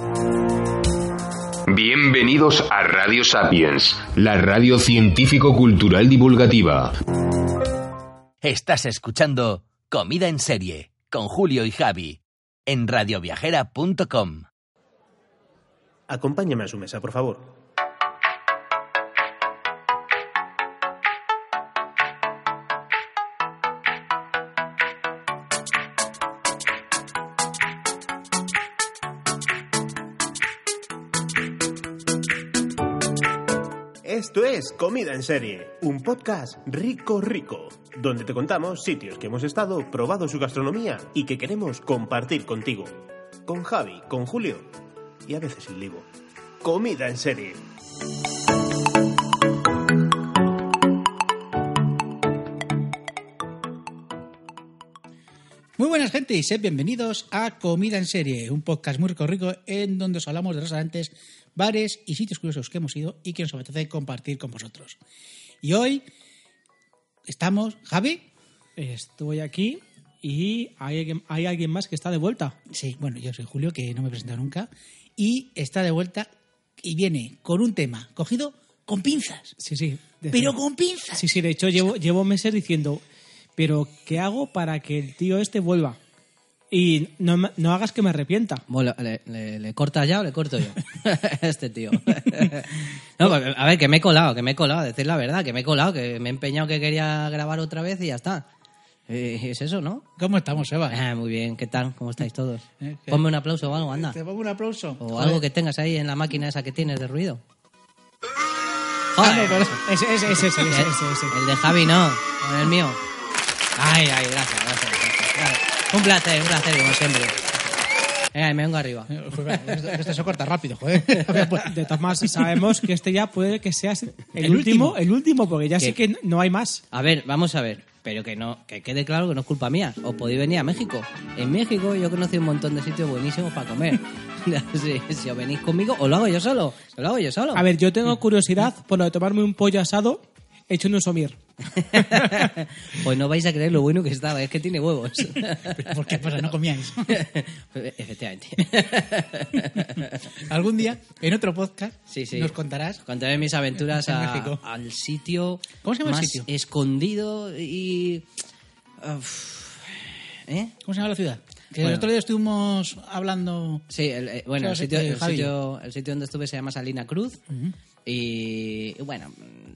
Bienvenidos a Radio Sapiens, la radio científico-cultural divulgativa. Estás escuchando Comida en Serie con Julio y Javi en radioviajera.com. Acompáñame a su mesa, por favor. Esto es Comida en Serie, un podcast rico, donde te contamos sitios que hemos estado, probado su gastronomía y que queremos compartir contigo. Con Javi, con Julio y a veces sin Livo. Comida en Serie. Muy buenas, gente, y sed bienvenidos a Comida en Serie, un podcast muy rico en donde os hablamos de restaurantes, bares y sitios curiosos que hemos ido y que nos apetece compartir con vosotros. Y hoy estamos... ¿Javi? Estoy aquí y hay alguien más que está de vuelta. Sí, bueno, yo soy Julio, que no me he presentado nunca, y está de vuelta y viene con un tema cogido con pinzas. Sí. Pero con pinzas. Sí, de hecho llevo meses diciendo, pero ¿qué hago para que el tío este vuelva? Y no hagas que me arrepienta. Bueno, ¿le cortas ya o le corto yo? Este tío. No, pues, a ver, que me he colado, decir la verdad, que me he colado, que me he empeñado que quería grabar otra vez y ya está. Es eso, ¿no? ¿Cómo estamos, Seba? Muy bien, ¿qué tal? ¿Cómo estáis todos? Ponme un aplauso o algo, anda. ¿Te pongo un aplauso? O algo que tengas ahí en la máquina esa que tienes de ruido. No, pero ese. El de Javi no, el mío. Ay, gracias. Un placer, como siempre. Venga, me vengo arriba. Esto se corta rápido, joder. De todas maneras, sabemos que este ya puede que sea el último, porque ya sé que no hay más. A ver, vamos a ver. Pero que quede claro que no es culpa mía. Os podéis venir a México. En México yo he conocido un montón de sitios buenísimos para comer. Si os venís conmigo, os lo hago yo solo. A ver, yo tengo curiosidad por lo de tomarme un pollo asado hecho en un somier. Pues no vais a creer lo bueno que estaba. Es que tiene huevos. ¿Por qué? Pues no comíais. Efectivamente. Algún día, en otro podcast, sí. nos contarás. Contaré mis aventuras al sitio. ¿Cómo se llama más el sitio? Escondido y... ¿Cómo se llama la ciudad? Que Bueno. el otro día estuvimos hablando... Sí, el sitio donde estuve se llama Salina Cruz. Uh-huh. Y bueno,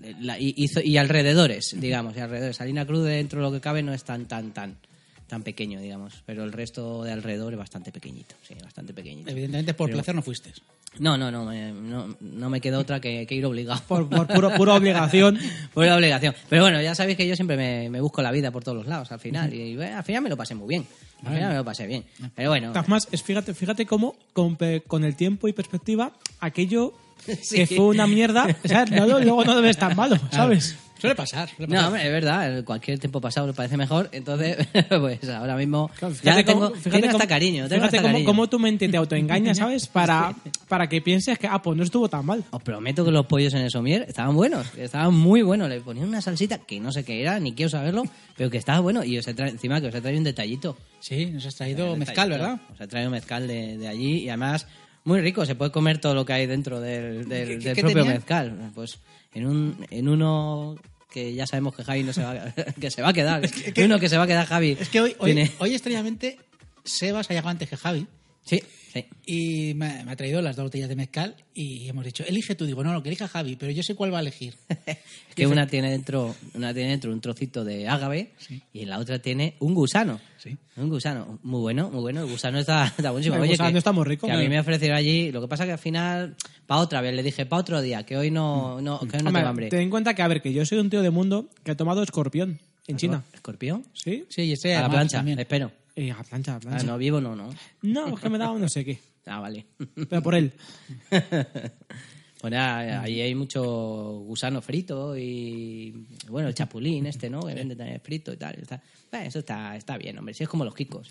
y alrededores, digamos. Y alrededores. Salina Cruz, dentro de lo que cabe, no es tan pequeño, digamos. Pero el resto de alrededor es bastante pequeñito. Sí, bastante pequeñito. Evidentemente por placer no fuiste. No me quedó otra que ir obligado. Por pura obligación. Pura obligación. Pero bueno, ya sabéis que yo siempre me busco la vida por todos los lados al final. Uh-huh. Y al final me lo pasé muy bien. Al final me lo pasé bien. Pero bueno. Además, fíjate cómo con el tiempo y perspectiva, aquello que fue una mierda, o sea, luego no debe estar malo, ¿sabes? Suele pasar. No, hombre, es verdad, cualquier tiempo pasado le parece mejor, entonces, pues ahora mismo fíjate tengo hasta cariño. Fíjate cómo tu mente te autoengaña, ¿sabes? Para que pienses que, pues no estuvo tan mal. Os prometo que los pollos en el somier estaban buenos, estaban muy buenos. Le ponían una salsita que no sé qué era, ni quiero saberlo, pero que estaba bueno. Y encima que os he traído un detallito. Sí, nos has traído mezcal, ¿verdad? Os he traído mezcal de allí y además... Muy rico, se puede comer todo lo que hay dentro del propio tenía? Mezcal. Pues en uno que ya sabemos que Javi no se va a quedar. Uno que se va a quedar Javi. Es que hoy extrañamente Sebas ha llegado antes que Javi. Sí. Y me ha traído las 2 botellas de mezcal y hemos dicho, elige tú. Digo, no, que elija Javi, pero yo sé cuál va a elegir. Es que una tiene dentro un trocito de ágave, sí, y en la otra tiene un gusano. Sí. Un gusano. Muy bueno. El gusano está buenísimo. El gusano está muy rico. Que a mí me ofrecieron allí. Lo que pasa que al final, para otra vez, le dije, para otro día, que hoy no tengo hambre. Ten en cuenta que yo soy un tío de mundo que ha tomado escorpión en China. ¿Escorpión? Sí. Sí, y a la plancha, también. Espero. A plancha. No, vivo no. No, es que me daba no sé qué. Vale. Pero por él. Pues nada, ahí hay mucho gusano frito y, bueno, el chapulín ¿no? Que vende también frito y tal. Eso está bien, hombre. Sí, es como los kikos.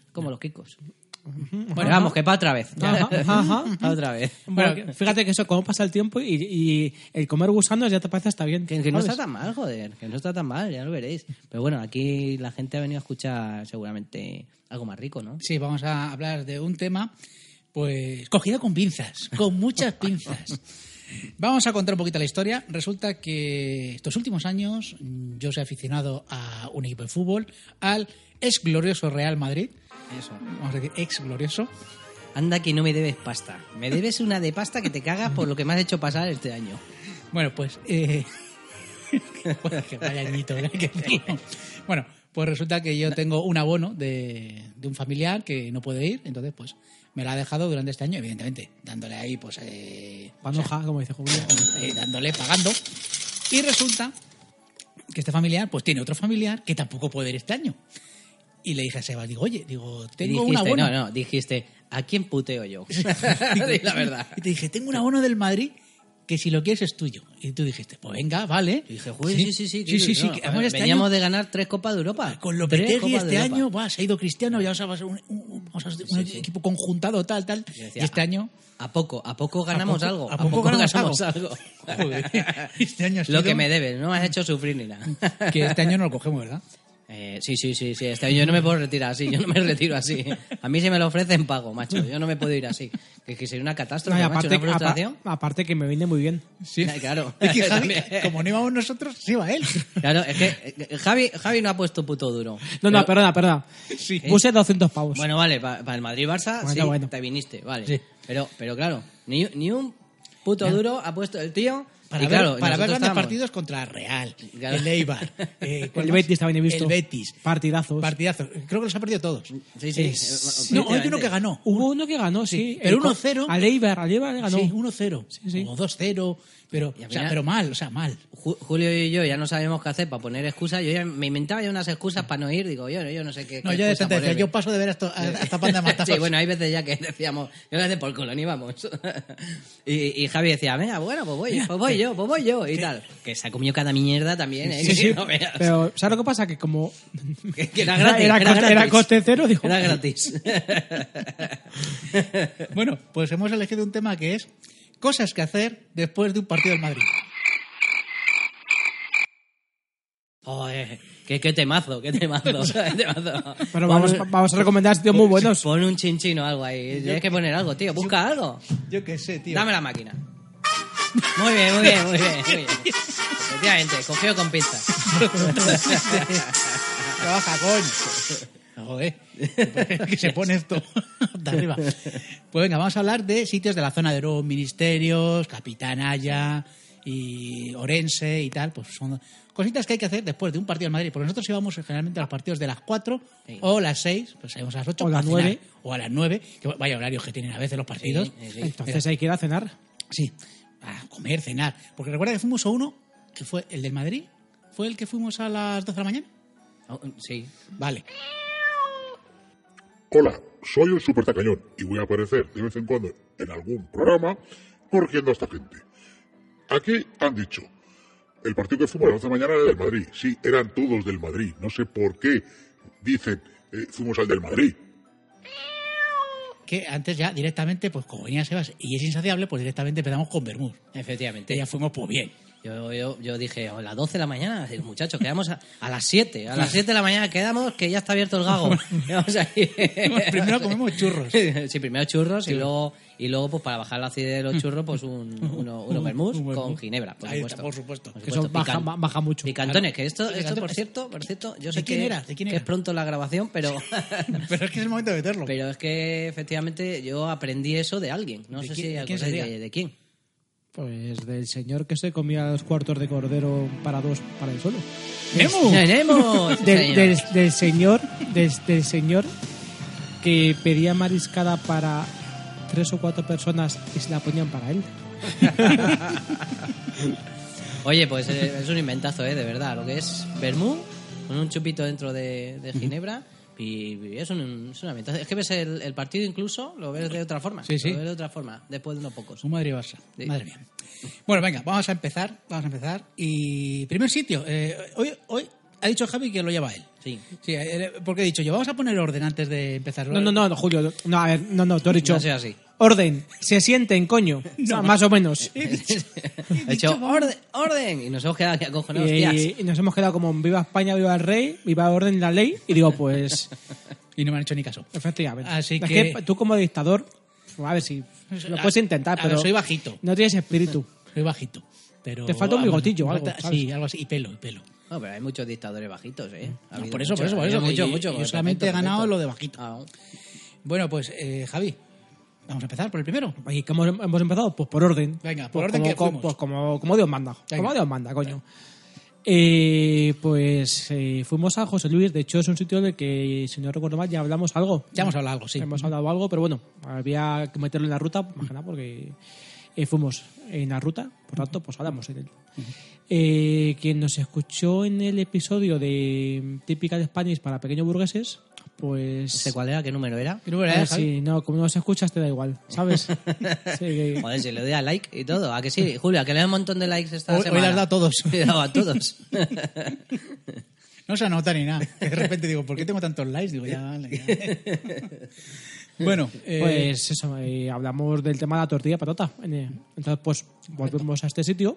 Bueno, vamos, que para otra vez. Ajá. Otra vez. Bueno, fíjate que eso, cómo pasa el tiempo y el comer gusanos ya te parece hasta bien. Que no está tan mal, joder. Que no está tan mal, ya lo veréis. Pero bueno, aquí la gente ha venido a escuchar seguramente algo más rico, ¿no? Sí, vamos a hablar de un tema Pues cogida con pinzas, con muchas pinzas. Vamos a contar un poquito la historia. Resulta que estos últimos años yo soy aficionado a un equipo de fútbol, al ex glorioso Real Madrid. Eso. Vamos a decir ex glorioso. Anda que no me debes pasta. Me debes una de pasta que te cagas por lo que me has hecho pasar este año. Bueno, pues... que vaya añito, hay que decirlo. Bueno, pues resulta que yo tengo un abono de un familiar que no puede ir, entonces pues me la ha dejado durante este año, evidentemente, dándole ahí pues... Panoja, como dice Julio. Dándole, pagando. Y resulta que este familiar pues tiene otro familiar que tampoco puede ir este año. Y le dije a Seba, tengo un abono. No, dijiste, ¿a quién puteo yo? Di la verdad. Y te dije, tengo un abono del Madrid que si lo quieres es tuyo. Y tú dijiste, pues venga, vale. Y dije, sí. Sí. No, Además, este veníamos año, de ganar 3 Copas de Europa. con Lopetegui este año, se ha ido Cristiano, ya va a ser un equipo conjuntado, tal. Decía, y este año... ¿A poco ganamos algo? ¿A poco ganamos algo? Joder. Este año ha sido Lo que me debes, no me has hecho sufrir ni nada. Que este año no lo cogemos, ¿verdad? Sí. Este año yo no me puedo retirar así, yo no me retiro así. A mí se me lo ofrecen pago, macho. Yo no me puedo ir así. Que sería una catástrofe, No, macho, una frustración. Aparte que me viene muy bien. Sí. Claro. Es que Javi, También. como no íbamos nosotros, sí va él. Claro, es que Javi no ha puesto puto duro. No, perdona. Sí. Puse 200 pavos. Bueno, vale, para el Madrid-Barça Bueno. te viniste, vale. Sí. Pero claro, ni un puto duro ha puesto el tío. Para y claro, ver grandes estábamos... partidos contra Real, Claro. el Eibar, El Betis también he visto. El Betis. Partidazos. Creo que los ha perdido todos. Sí. No, hay uno que ganó. Hubo uno que ganó, sí. Pero 1-0. Al Eibar le ganó. Sí, 1-0. Sí. O 2-0. Pero, Y al o sea, final- pero mal. Julio y yo ya no sabíamos qué hacer para poner excusas. Yo ya me inventaba ya unas excusas para no ir. Digo, yo no sé qué. No, qué yo de excusa repente decía, ponerme. yo paso de ver a esta panda de matados. Sí, bueno, hay veces ya que decíamos, yo le hace por culo, ni vamos. y Javi decía, venga, bueno, pues voy yo, y tal. Que se ha comido cada mierda también, ¿eh? Sí. Que no veas. Pero, ¿sabes lo que pasa? Que como Que era gratis. era coste cero, digo. Era gratis. Bueno, pues hemos elegido un tema que es cosas que hacer después de un partido del Madrid. Joder, qué temazo. Pero vamos a recomendar sitios muy buenos. Pon un chinchino o algo ahí. Tienes que poner algo, tío. Busca algo. Yo qué sé, tío. Dame la máquina. Muy bien. Efectivamente, cogido con pinzas. Trabaja, coño. Joder, que se pone esto de arriba. Pues venga, vamos a hablar de sitios de la zona de Oro, ministerios, Capitanaya y Orense y tal. Pues son cositas que hay que hacer después de un partido del Madrid. Porque nosotros íbamos generalmente a los partidos de las 4 o las 6, pues salimos a las 8 O las para cenar. 9. O a las 9, que vaya horarios que tienen a veces los partidos. Sí. Entonces hay que ir a cenar. Sí, a comer, cenar. Porque recuerda que fuimos a uno, que fue el del Madrid. ¿Fue el que fuimos a las 12 de la mañana? Oh, sí. Vale. Hola, soy el Super Tacañón y voy a aparecer de vez en cuando en algún programa corrigiendo a esta gente. Aquí han dicho, el partido que fuimos a las 11 de la mañana era del Madrid. Sí, eran todos del Madrid. No sé por qué dicen, fuimos al del Madrid. Que antes ya directamente, pues como venía Sebas y es insaciable, pues directamente empezamos con Bermud. Efectivamente. Y ya fuimos, pues bien. Yo dije, a las 12 de la mañana, digo, muchachos, quedamos a las 7. A las 7 de la mañana quedamos, que ya está abierto el gago. Vamos a ir. Primero comemos churros. Sí, primero churros y luego pues para bajar la acidez de los churros, pues unos vermús un vermut. con ginebra, por Ahí supuesto. está, por supuesto. Por Que eso supuesto, baja mucho. Picantones, que esto picante. por cierto, yo sé ¿De quién que, era? ¿De quién que era? es pronto la grabación, pero Pero es que es el momento de meterlo. pero es que efectivamente yo aprendí eso de alguien. No ¿De sé quién- si de quién acordáis sería? de quién. Pues del señor que se comía 2 cuartos de cordero para 2 para el solo. ¡Nemo! ¡Tenemos! Del señor que pedía mariscada para 3 o 4 personas y se la ponían para él. Oye, pues es un inventazo, de verdad. Lo que es vermú, con un chupito dentro de ginebra. Y es una inventazo. Es que ves el partido incluso, lo ves de otra forma. Sí, sí. Lo ves de otra forma, después de unos pocos. Un Madrid-Barça. Sí. Madre mía. Bueno, venga, vamos a empezar. Y primer sitio. Hoy ha dicho Javi que lo lleva él. Sí. Sí, porque he dicho yo, vamos a poner orden antes de empezar. No, Julio. No, a ver, no, tú has dicho. No sea así. Orden, se sienten, coño. O sea, más o menos. Ha dicho orden. Y nos hemos quedado aquí acojonados. hostias. Y nos hemos quedado como viva España, viva el rey, viva el orden y la ley. Y digo, pues, Y no me han hecho ni caso. efectivamente. Así Es que- tú como dictador, A ver si lo puedes intentar, pero soy bajito. no tienes espíritu. Soy bajito. Pero, Te falta un bigotillo o algo, ¿sabes? Sí, algo así. Y pelo. No, pero hay muchos dictadores bajitos, ¿eh? Ha habido Por eso. Mucho. Yo solamente he ganado perfecto. lo de bajito. Ah, Bueno, pues, Javi, vamos a empezar por el primero. ¿Y cómo hemos empezado? Pues por orden. Venga, por Pues orden que como, fuimos. Pues como Dios manda. Venga. Como Dios manda, coño. Fuimos a José Luis. De hecho, es un sitio del que, si no recuerdo mal, ya hablamos algo. Ya hemos hablado algo, sí. Hemos hablado algo, pero bueno, había que meterlo en la ruta, más que nada, porque fuimos en la ruta, por tanto, pues hablamos en él. Quien nos escuchó en el episodio de Typical Spanish para pequeños burgueses, pues... ¿Sé cuál era? ¿Qué número era? ¿Qué número era, Javi? Sí, no, como no nos escuchas te da igual, ¿sabes? Sí, que- Joder, si le doy a like y todo. ¿A que sí? Julio, ¿a que le da un montón de likes esta Hoy semana? le has dado a todos. Le he dado a todos. No se anota ni nada. De repente digo, ¿por qué tengo tantos likes? Digo, ya vale. Ya. Bueno, Pues eso, hablamos del tema de la tortilla de patata. Entonces, pues volvemos a este sitio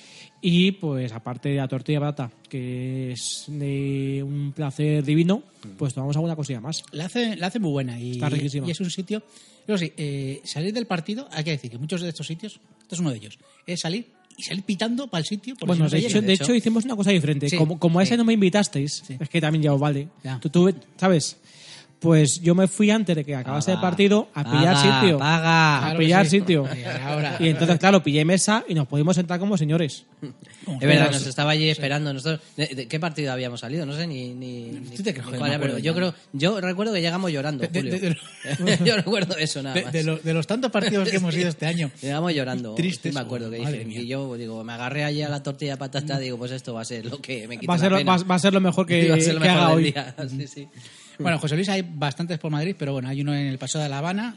y pues aparte de la tortilla de patata, que es de un placer divino, pues tomamos alguna cosilla más. la hace muy buena y, Está riquísima. y es un sitio... Pero sí, salir del partido, hay que decir que muchos de estos sitios, esto es uno de ellos, es salir y salir pitando para el sitio. Porque Bueno, si no se llena. de hecho hicimos una cosa diferente. Sí, Como a ese sí. no me invitasteis, Sí. es que también ya os vale. Ya. Tú, ¿sabes? Pues yo me fui antes de que acabase el partido a pillar sitio. Paga. A Claro que pillar sí. sitio. Ahora. Y entonces, claro, pillé mesa y nos pudimos sentar como señores. Es verdad, nos estaba allí esperando. Nosotros, ¿de qué partido habíamos salido? No sé ni ¿Tú te crees que cuál me era, pero acuerdo yo recuerdo que llegamos llorando, Julio. Yo recuerdo eso nada más. De los tantos partidos que hemos ido este año. Llegamos llorando. Tristes. Sí me acuerdo que Madre dije. mía. Y yo digo, me agarré allí a la tortilla de patata, digo, pues esto va a ser lo que me quita Va a ser, la pena. va a ser lo mejor que, Va a ser lo que mejor haga del hoy. día. Sí, sí. Bueno, José Luis hay bastantes por Madrid, pero bueno, hay uno en el Paseo de La Habana,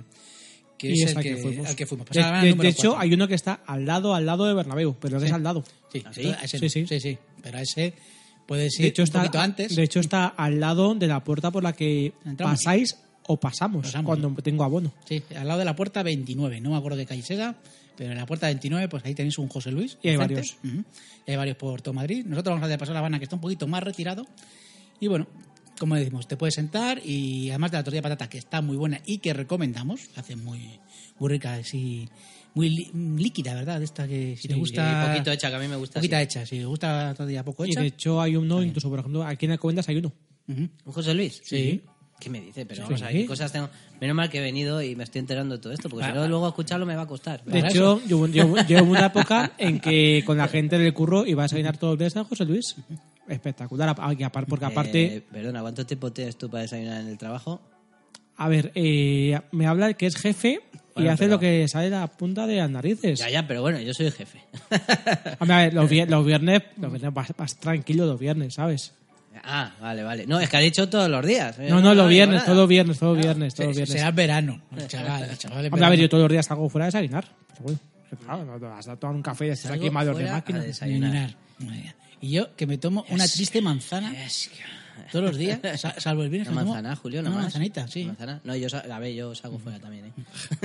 que Y es es el al que que fuimos. al que fuimos. Paseo de La Habana De número hecho, 4. hay uno que está al lado de Bernabéu, pero que es al lado. Sí, ¿Ah, sí? ese Sí, no. sí. Sí, pero a ese puedes ir De hecho, un poquito antes. De hecho, está al lado de la puerta por la que Entramos. pasáis o pasamos cuando tengo abono. Sí, al lado de la puerta 29. No me acuerdo de calle es esa, pero en la puerta 29, pues ahí tenéis un José Luis. Y hay enfrente. varios. Ujú. Y hay varios por todo Madrid. Nosotros vamos al de Paseo de La Habana, que está un poquito más retirado. Y bueno, como decimos, te puedes sentar y además de la tortilla de patata, que está muy buena y que recomendamos, la hacen muy rica, así, muy líquida, ¿verdad? Esta que si te gusta... Y poquito hecha, que a mí me gusta. Poquita así. hecha, si te gusta todavía poco Y hecha. de hecho, hay uno, incluso por ejemplo, aquí en Alcobendas hay uno. Ujú. ¿Un José Luis? Sí. ¿Qué me dice? Pero Sí. vamos a ver, ¿qué cosas tengo? Menos mal que he venido y me estoy enterando de todo esto, porque si no, luego escucharlo me va a costar. De hecho, yo hubo una época en que con la gente del curro iba a desayunar todos los días a José Luis. Espectacular, porque aparte, Perdona, ¿cuánto tiempo tienes tú para desayunar en el trabajo? a ver, me habla el que es jefe y Bueno, hace pero- lo que sale de la punta de las narices. Ya, pero bueno, yo soy el jefe. A ver, los viernes vas tranquilo los viernes, ¿sabes? Ah, vale. No, es que ha dicho todos los días. No, los digo viernes, nada. todos viernes. Será verano, el chaval en Hombre, a verano. ver, yo todos los días salgo fuera a desayunar. Pero bueno, claro, no vas a tomar un café y estás Salgo aquí malos de fuera máquina. a desayunar. Madre mía. Y yo, que me tomo una triste manzana Es que- todos los días, salvo el viernes. Una me tomo manzana, Julio, no una más. manzanita, sí. Una manzana. No, yo salgo fuera también, ¿eh?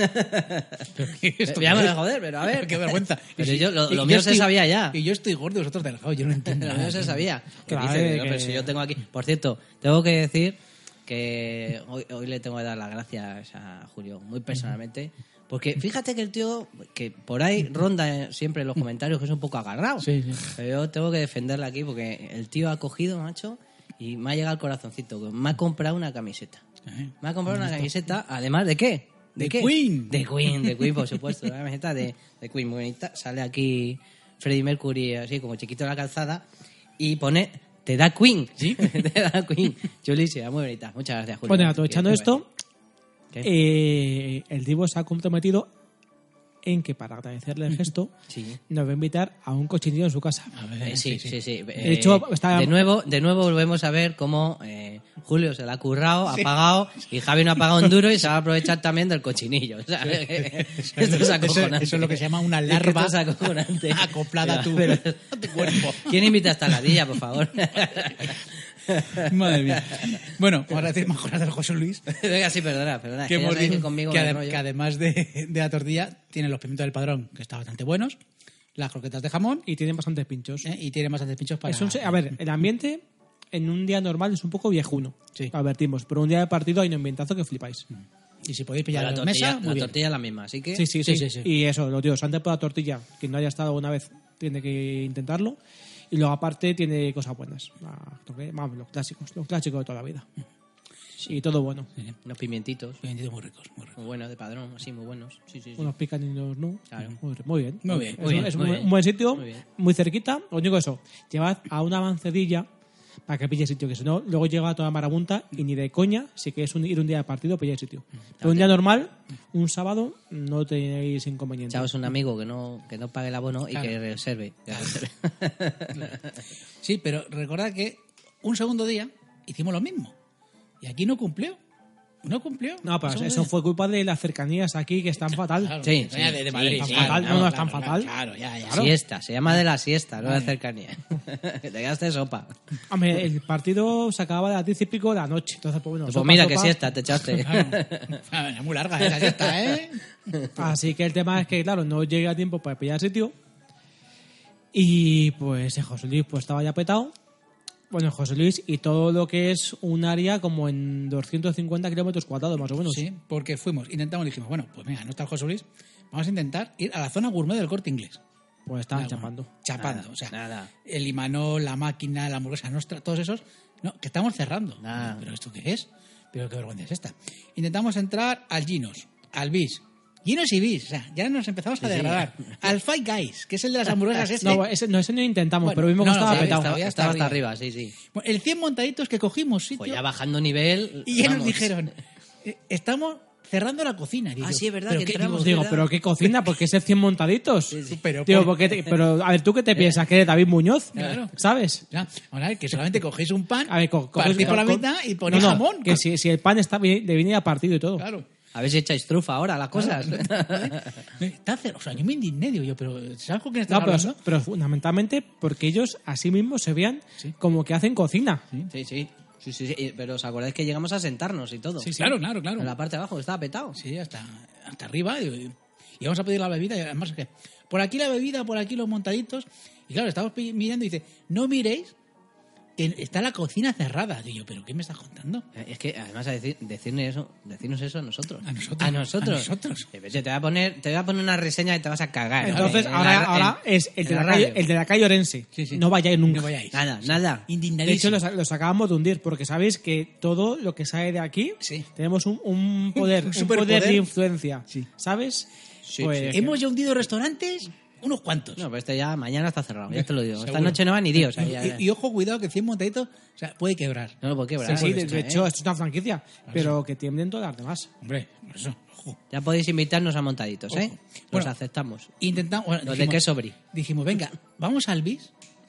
¿Esto Ya qué me es? joder, pero a ver. Qué vergüenza. Pero Y yo, lo y mío se estoy- sabía ya. Y yo estoy gordo y vosotros delgados, yo no entiendo. Lo nada. mío se sabía. ¿Qué Claro, dices? que- Pero si yo tengo aquí... Por cierto, tengo que decir que hoy le tengo que dar las gracias a Julio, muy personalmente. Porque fíjate que el tío, que por ahí ronda siempre en los comentarios que es un poco agarrado. Sí, sí. Pero yo tengo que defenderle aquí porque el tío ha cogido, macho, y me ha llegado al corazoncito. Me ha comprado una camiseta. Me ha comprado una camiseta, además de qué? De qué? Queen. De Queen, por supuesto. Una camiseta de Queen, muy bonita. Sale aquí Freddie Mercury, así como chiquito en la calzada, y pone, te da Queen. ¿Sí? Te da Queen. Chulísima, muy bonita. Muchas gracias, Julio. Bueno, aprovechando ¿Qué- esto, qué? el Divo se ha comprometido en que para agradecerle el gesto Sí. nos va a invitar a un cochinillo en su casa. Sí. De hecho, está- de nuevo volvemos a ver cómo Julio se la ha currado, ha pagado, y Javi no ha pagado un duro y se va a aprovechar también del cochinillo. O sea, esto es acojonante. Eso es lo que se llama una Es que larva esto es acojonante. acoplada a tu cuerpo. ¿Quién invita a esta ladilla, por favor? Madre mía. Bueno, ahora decir más cosas del José Luis. Venga, sí, perdona. Que, ya hemos sabéis dicho conmigo que, me rollo. que además de la tortilla, tiene los pimientos del Padrón, que están bastante buenos, las croquetas de jamón Y tienen bastantes pinchos. y tiene bastantes pinchos para... A ver, el ambiente en un día normal es un poco viejuno, Sí. lo advertimos, pero un día de partido hay un ambientazo que flipáis. Y si podéis pillar La la tortilla, mesa, muy la bien. tortilla es la misma, así que... Sí. Y eso, los tíos, antes por la tortilla, quien no haya estado una vez tiene que intentarlo. Y luego aparte tiene cosas buenas. Vamos, los clásicos de toda la vida. Y todo bueno. Unos pimientitos. Pimientitos muy ricos, muy ricos. Muy buenos, de Padrón, así, muy buenos. Sí. Unos pican y unos no. Claro. Muy bien. Muy bien. Es muy un bien. buen sitio, Muy bien. muy cerquita. Lo único eso, llevad a una avancedilla para que pille sitio, que si no, luego llega a toda marabunta y ni de coña, si queréis ir un día de partido, pilláis sitio. Pero un día normal, un sábado, no tenéis inconveniente. Echaos un amigo que no pague el abono y que reserve. Sí, pero recordad que un segundo día hicimos lo mismo. Y aquí no cumplió. No cumplió. No, pero Un segundo eso día. fue culpa de las cercanías aquí, que están fatal. Claro, Sí, de Madrid. Están sí, fatal, claro, no están fatal. Claro, ya. Siesta, se llama de la siesta, no de cercanía. Que te quedaste sopa. Hombre, el partido se acababa de las 10 y pico de la noche. Entonces, pues bueno, Pues mira que sopa. siesta te echaste. Es muy larga esa siesta, ¿eh? Así que el tema es que, claro, no llegué a tiempo para pillar sitio. Y pues José Luis pues estaba ya petado. Bueno, José Luis y todo lo que es un área como en 250 kilómetros cuadrados, más o menos. Sí, porque intentamos y dijimos, bueno, pues venga, no está el José Luis, vamos a intentar ir a la zona gourmet del Corte Inglés. Pues estaban Nada, chapando. Chapando, Nada, o sea, nada. el Imanol, la máquina, la hamburguesa nostra, todos esos, no, que estamos cerrando. Nada. ¿Pero esto qué es? ¿Pero qué vergüenza es esta? Intentamos entrar al Ginos, al Bis. Ginos y Bis, o sea, ya nos empezamos a degradar. Al Five Guys, que es el de las hamburguesas este. No, ese no intentamos, Bueno, pero vimos que no, estaba sí, petado. estaba- Estaba hasta arriba, sí. Bueno, el 100 montaditos que cogimos sitio Pues ya bajando nivel. y ya nos vamos. dijeron, estamos cerrando la cocina. Digo, sí, es verdad, ¿pero que qué? entramos. Digo, ¿verdad? pero ¿qué cocina? Porque ese 100 montaditos. Pero, Digo, por- pero a ver, ¿tú qué te piensas? ¿Que eres David Muñoz? Claro. ¿Sabes? Ya, vamos a ver, que solamente cogéis un pan, A ver, partís por la mitad y ponéis jamón. Que si el pan está de venir a partido y todo. Claro. A ver si echáis trufa ahora las cosas. O sea, yo me indigné, digo yo, pero ¿sabes con quién estás No, hablando? pero fundamentalmente porque ellos a sí mismos se vean Sí. como que hacen cocina. Sí. Pero os acordáis que llegamos a sentarnos y todo. Sí, claro. En la parte de abajo estaba petado. Sí, hasta arriba. Y vamos a pedir la bebida. Y además, que por aquí la bebida, por aquí los montaditos. Y claro, estamos mirando y dice, no miréis que está la cocina cerrada. Digo yo, ¿pero qué me estás contando? Es que además decirnos eso a nosotros. A nosotros. A nosotros. A nosotros. Te voy a poner una reseña y te vas a cagar. Entonces, En ahora es el de, en la radio. calle, el de la calle Orense. Sí. No vayáis nunca. No vayáis. Nada. De hecho, Indignadísimo. los acabamos de hundir porque sabéis que todo lo que sale de aquí Sí. tenemos un poder, Un un superpoder. poder de influencia. Sí. ¿Sabes? Sí, Pues, Hemos ya hundido restaurantes, unos cuantos. No, pero este ya mañana está cerrado, ya te lo digo. Esta Seguro. noche no va ni Dios. ya. Y ojo, cuidado, que 100 montaditos, o sea, puede quebrar. No lo puedo quebrar. Sí, de esto, hecho, esto es una franquicia, pero que tienden todas las demás. Hombre, por eso, ojo. Ya podéis invitarnos a montaditos, ¿eh? Ojo. Los Bueno, aceptamos. Intentamos. Bueno, Los de queso brie. Dijimos, venga, vamos al bis.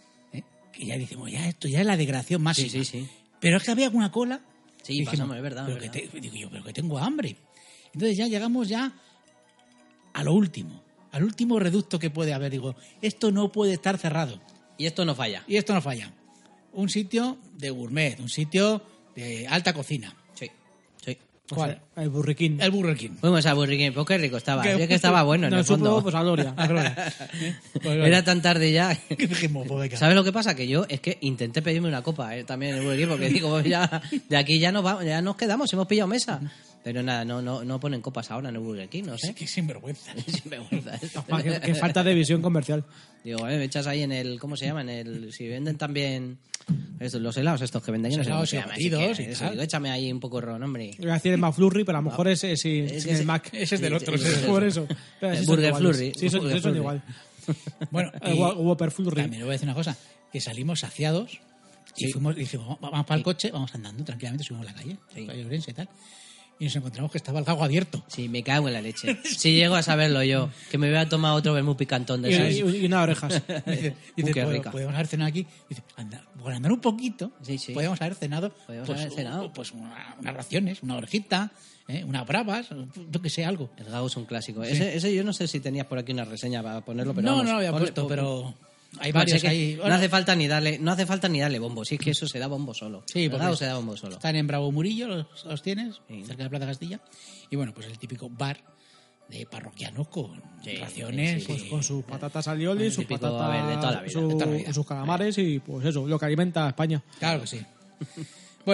Que ya decimos, ya esto ya es la degradación máxima. Sí. Pero es que había una cola. Sí, Dijimos, pasamos, es verdad. Pero es que verdad. digo yo, pero que tengo hambre. Entonces ya llegamos ya a lo último. Al último reducto que puede haber. Digo, esto no puede estar cerrado. Y esto no falla. Y esto no falla. Un sitio de gourmet, un sitio de alta cocina. Sí. ¿Cuál? El burriquín. El Burger King. Fuimos a Burger King, pues qué rico estaba. Que- Sí, es que estaba bueno en No el fondo. supo, pues a Gloria. A Gloria. Pues, Era tan tarde ya. que dijimos, pues venga. ¿Sabes lo que pasa? Que yo es que intenté pedirme una copa también en el Burger King porque digo, pues ya de aquí ya nos quedamos, hemos pillado mesa. Pero nada, no ponen copas ahora en el Burger King, no Sí, sé. que sinvergüenza. Sinvergüenza esto. Que falta de visión comercial. Digo, me echas ahí en el, ¿cómo se llama? Si venden también los helados estos que venden, yo no sé cómo Helados se y llama. batidos y Eso, tal. digo, échame ahí un poco ron, hombre. Voy a decir el McFlurry, pero a lo mejor es sin Ese- el Mac. Ese es del otro. Sí, ese es sí, del Por otro. eso. Pero El sí son Burger iguales. Flurry. Sí, Burger son Flurry. igual. Bueno, El Whopper Flurry. también le voy a decir una cosa, que salimos saciados y dijimos, vamos para el coche, vamos andando tranquilamente, subimos la calle, calle Orense y tal, y nos encontramos que estaba el gago abierto. Sí, me cago en la leche. Si llego a saberlo yo, que me voy a tomar otro vermú picantón de Y, esos. y unas orejas. Dice, qué rica. podemos haber cenado aquí. Dice, por andar un poquito, Sí. podemos haber cenado, Podíamos pues, haber cenado. pues unas raciones, una orejita, unas bravas, yo que sé, algo. El gago es un clásico. Ese yo no sé si tenías por aquí una reseña para ponerlo, pero No, vamos, no lo había ponle- puesto, pon- pero hay Bueno, varios sé que ahí. no hace falta ni darle bombo, sí es que eso se da bombo solo. Sí, el porque gago se da bombo solo. Están en Bravo Murillo, los tienes, Sí. cerca de Plaza Castilla. Y bueno, pues el típico bar de parroquianos con Sí, raciones. sí, Pues sí. con sus patatas alioli, sus típico, patatas, a ver, de toda la vida, de toda la vida. sus calamares y pues eso, lo que alimenta a España. Claro que sí. Bueno,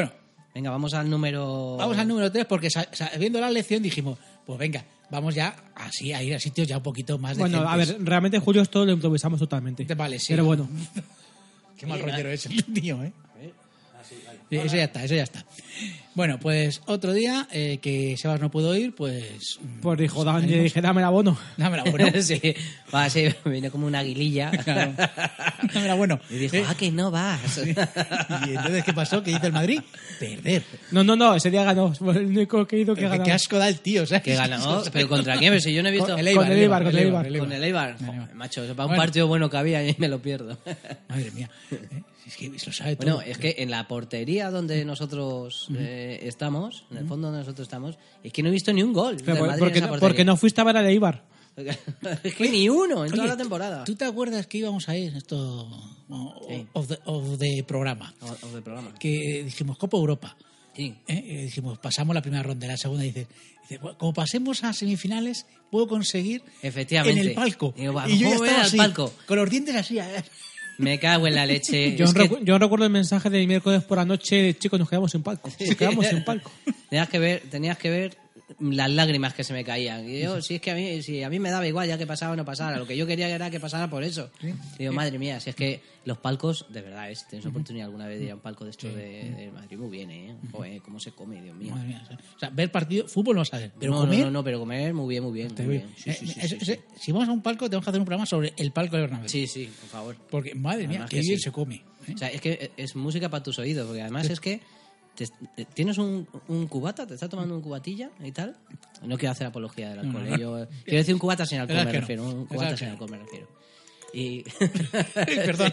Venga, vamos al número... Vamos al número 3 porque viendo la lección dijimos, pues venga, vamos ya así a ir a sitios ya un poquito más decentes. Bueno, a ver, realmente Julio esto lo improvisamos totalmente. Vale, sí. Pero bueno. Qué mal rollero es el tío, ¿eh? Sí, eso ya está. Bueno, pues otro día que Sebas no pudo ir, pues... Pues dijo, dije, dame el abono. Dame el abono. Sí, va, sí, viene como una aguililla. Claro. Dame el abono. Y dijo, que no vas. Y entonces, ¿qué pasó? ¿Qué hizo el Madrid? Perder. No, ese día ganó. Fue el único que hizo que ganó. Qué asco da el tío, ¿sabes? Que ganó, pero ¿contra quién? Pero si yo no he visto... Con el Eibar. Con el Eibar. Joder, macho, para un partido bueno que había y me lo pierdo. Madre mía. Es que lo sabe todo. Bueno, es que en la portería donde nosotros estamos, en el fondo donde nosotros estamos, es que no he visto ni un gol del Madrid en esa portería. Porque no fuiste a ver al Eibar. Es que ni uno en toda la temporada. ¿Tú te acuerdas que íbamos a ir esto of the programa? Of the programa. Que dijimos Copa Europa. Sí. Dijimos, pasamos la primera ronda, la segunda dice, como pasemos a semifinales, puedo conseguir efectivamente en el palco. Digo, y yo ya vamos estaba al así, palco. con los dientes así. Me cago en la leche. Yo recuerdo el mensaje del miércoles por la noche de chicos, nos quedamos sin palco. Nos quedamos sin palco. Tenías que ver las lágrimas que se me caían. Y yo, si a mí me daba igual ya que pasaba o no pasara, lo que yo quería era que pasara por eso. ¿Sí? Digo, madre mía, si es que los palcos, de verdad, si tienes oportunidad alguna vez de ir a un palco de estos de Madrid, muy bien, ¿eh? Joder, cómo se come, Dios mío. Madre mía, o sea, ver partido, fútbol no sabes, pero no, comer... No, pero comer, muy bien. Sí. Si vamos a un palco, tenemos que hacer un programa sobre el palco de Bernabéu. Sí, por favor. Porque, madre mía, qué bien se come. O sea, es que es música para tus oídos, porque además es que tienes un cubata, te estás tomando un cubatilla y tal. No quiero hacer apología del alcohol. Yo quiero decir un cubata sin alcohol, me refiero. Un cubata sin alcohol, me refiero. Y... Perdón.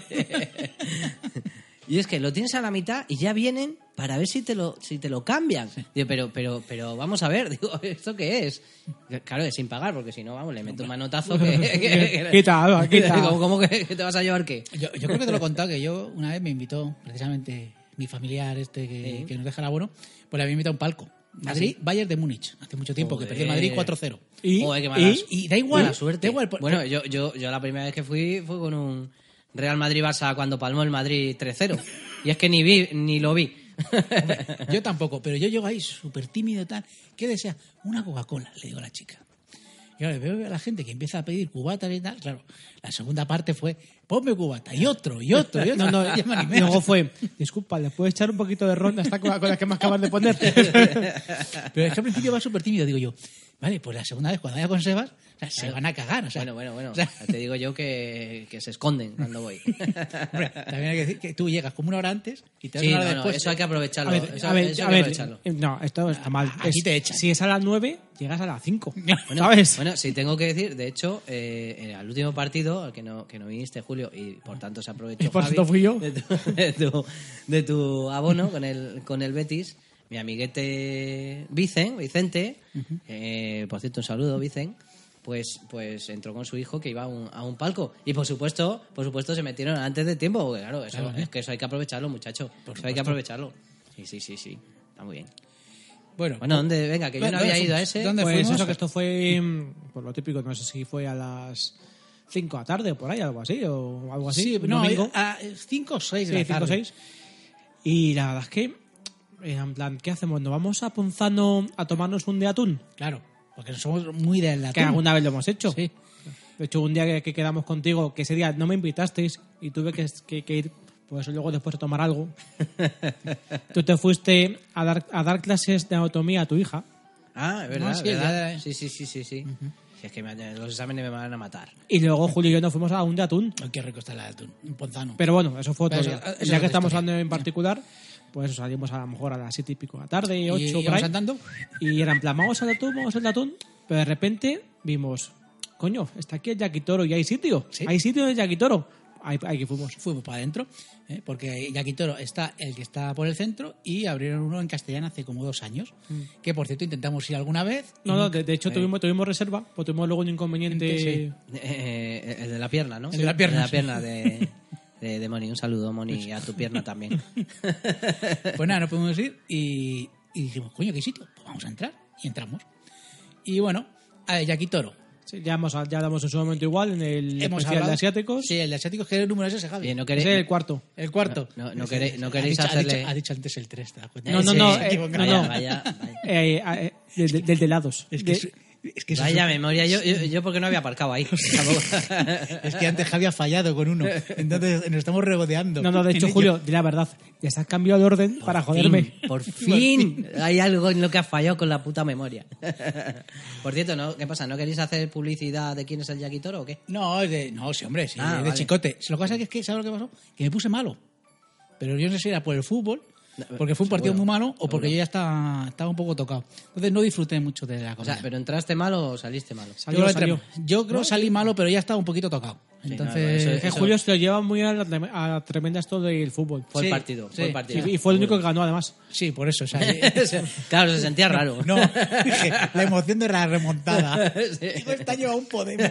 Y es que lo tienes a la mitad y ya vienen para ver si te lo cambian. Sí. Digo, pero vamos a ver, digo, ¿esto qué es? Claro, es sin pagar, porque si no, vamos, le meto un manotazo que Quita. ¿Cómo que te vas a llevar qué? Yo creo que te lo he contado, que yo una vez me invitó, precisamente mi familiar que nos deja el abono, pues le había invitado a un palco. Madrid, Bayern de Múnich, hace mucho tiempo, que perdió el Madrid 4-0. Y da igual, suerte. Da igual. Bueno, yo la primera vez que fui fue con un Real Madrid-Barça cuando palmó el Madrid 3-0. Y es que ni lo vi. Hombre, yo tampoco, pero yo llego ahí súper tímido y tal. ¿Qué desea? Una Coca-Cola, le digo a la chica. Y ahora veo a la gente que empieza a pedir cubatas y tal. Claro, la segunda parte fue, ponme cubata, y otro. No, luego fue, disculpa, ¿le puedes echar un poquito de ron a esta Coca-Cola que me acabas de poner? Pero es que al principio va súper tímido, digo yo. Vale, pues la segunda vez, cuando vaya con Sebas, o sea, se van a cagar. O sea, bueno. O sea, te digo yo que se esconden cuando voy. Hombre, también hay que decir que tú llegas como una hora antes y te vas una hora después. Eso hay que aprovecharlo. A ver, no, esto está mal. Aquí te echan. Si es a las 9, llegas a las 5. ¿Sabes? Bueno, sí, tengo que decir, de hecho, al último partido, al que no viniste, Julio, y por tanto se aprovechó y por Javi, tanto fui yo. de tu abono con el Betis. Mi amiguete Vicente, por cierto, un saludo, Vicente, pues entró con su hijo que iba a un palco. Y por supuesto se metieron antes de tiempo, porque claro, es que eso hay que aprovecharlo, muchacho. Eso hay que aprovecharlo. Sí, está muy bien. Bueno, ¿dónde? Venga, que yo no había ido a ese. ¿Dónde pues fuimos? Eso, que esto fue, por lo típico, no sé si fue a las 5 de la tarde o por ahí, algo así, o algo así. Sí, no, a 5 o 6 de la tarde. 5 o 6. Y la verdad es que, en plan, ¿qué hacemos? ¿Nos vamos a Ponzano a tomarnos un de atún? Claro, porque somos muy del atún. Que alguna vez lo hemos hecho. Sí. De hecho, un día que quedamos contigo, que ese día no me invitasteis y tuve que ir, pues luego después a tomar algo. Tú te fuiste a dar clases de anatomía a tu hija. Ah, es verdad, sí, ¿verdad? Sí. Si es que los exámenes me van a matar. Y luego Julio y yo nos fuimos a un de atún. Ay, qué rico está el atún, un Ponzano. Pero bueno, eso fue otro día. Ya que estamos historia. hablando en particular, pues salimos a lo mejor a las 7 y pico de la tarde, 8 ¿Y por ahí. andando? Y era en plan, vamos al atún. Pero de repente vimos, coño, está aquí el Yaquitoro y hay sitio. ¿Sí? Hay sitio en el Yaquitoro. Ahí que fuimos. Fuimos para adentro, porque Yaquitoro está el que está por el centro y abrieron uno en Castellana hace como 2 años, que por cierto intentamos ir alguna vez. No, de hecho tuvimos reserva, pues tuvimos luego un inconveniente. Sí. El de la pierna, ¿no? El de la pierna. El de la pierna de Moni. Un saludo, Moni, y a tu pierna también. Pues nada, no pudimos ir y dijimos, coño, ¿qué sitio? Pues vamos a entrar. Y entramos. Y bueno, Yaquitoro. Sí, ya hablamos en su momento igual en el especial de asiáticos. Sí, el de asiáticos, que el número es ese, Javi. Bien, no Ese queréis, es el cuarto. El cuarto. no queréis hacerle... Ha dicho antes el 3, ¿te das cuenta? No, Vaya. Del de helados. Es que eso Vaya memoria, yo porque no había aparcado ahí. es que antes Javi ha fallado con uno. Entonces nos estamos regodeando. No, de hecho, Julio, di la verdad. Ya se ha cambiado el orden para joderme. Por fin hay algo en lo que has fallado con la puta memoria. Por cierto, ¿no? ¿Qué pasa? ¿No queréis hacer publicidad de quién es el Jackie Toro o qué? No, sí, hombre, sí, de Vale. Chicote. Lo que pasa es que, ¿sabes lo que pasó? Que me puse malo. Pero yo no sé si era por el fútbol, porque fue un partido muy malo, o porque yo ya estaba un poco tocado. Entonces no disfruté mucho de la O comida. sea, ¿pero entraste malo o saliste malo? Yo creo que salí malo, pero ya estaba un poquito tocado. Entonces, no, Es que Julio se lo lleva muy a la tremenda esto del fútbol. Fue Sí, el partido. sí. Y fue el único que ganó, además. sí, por eso. O sea, Claro, se sentía raro. no, dije, la emoción de la remontada. Digo, este año aún podemos.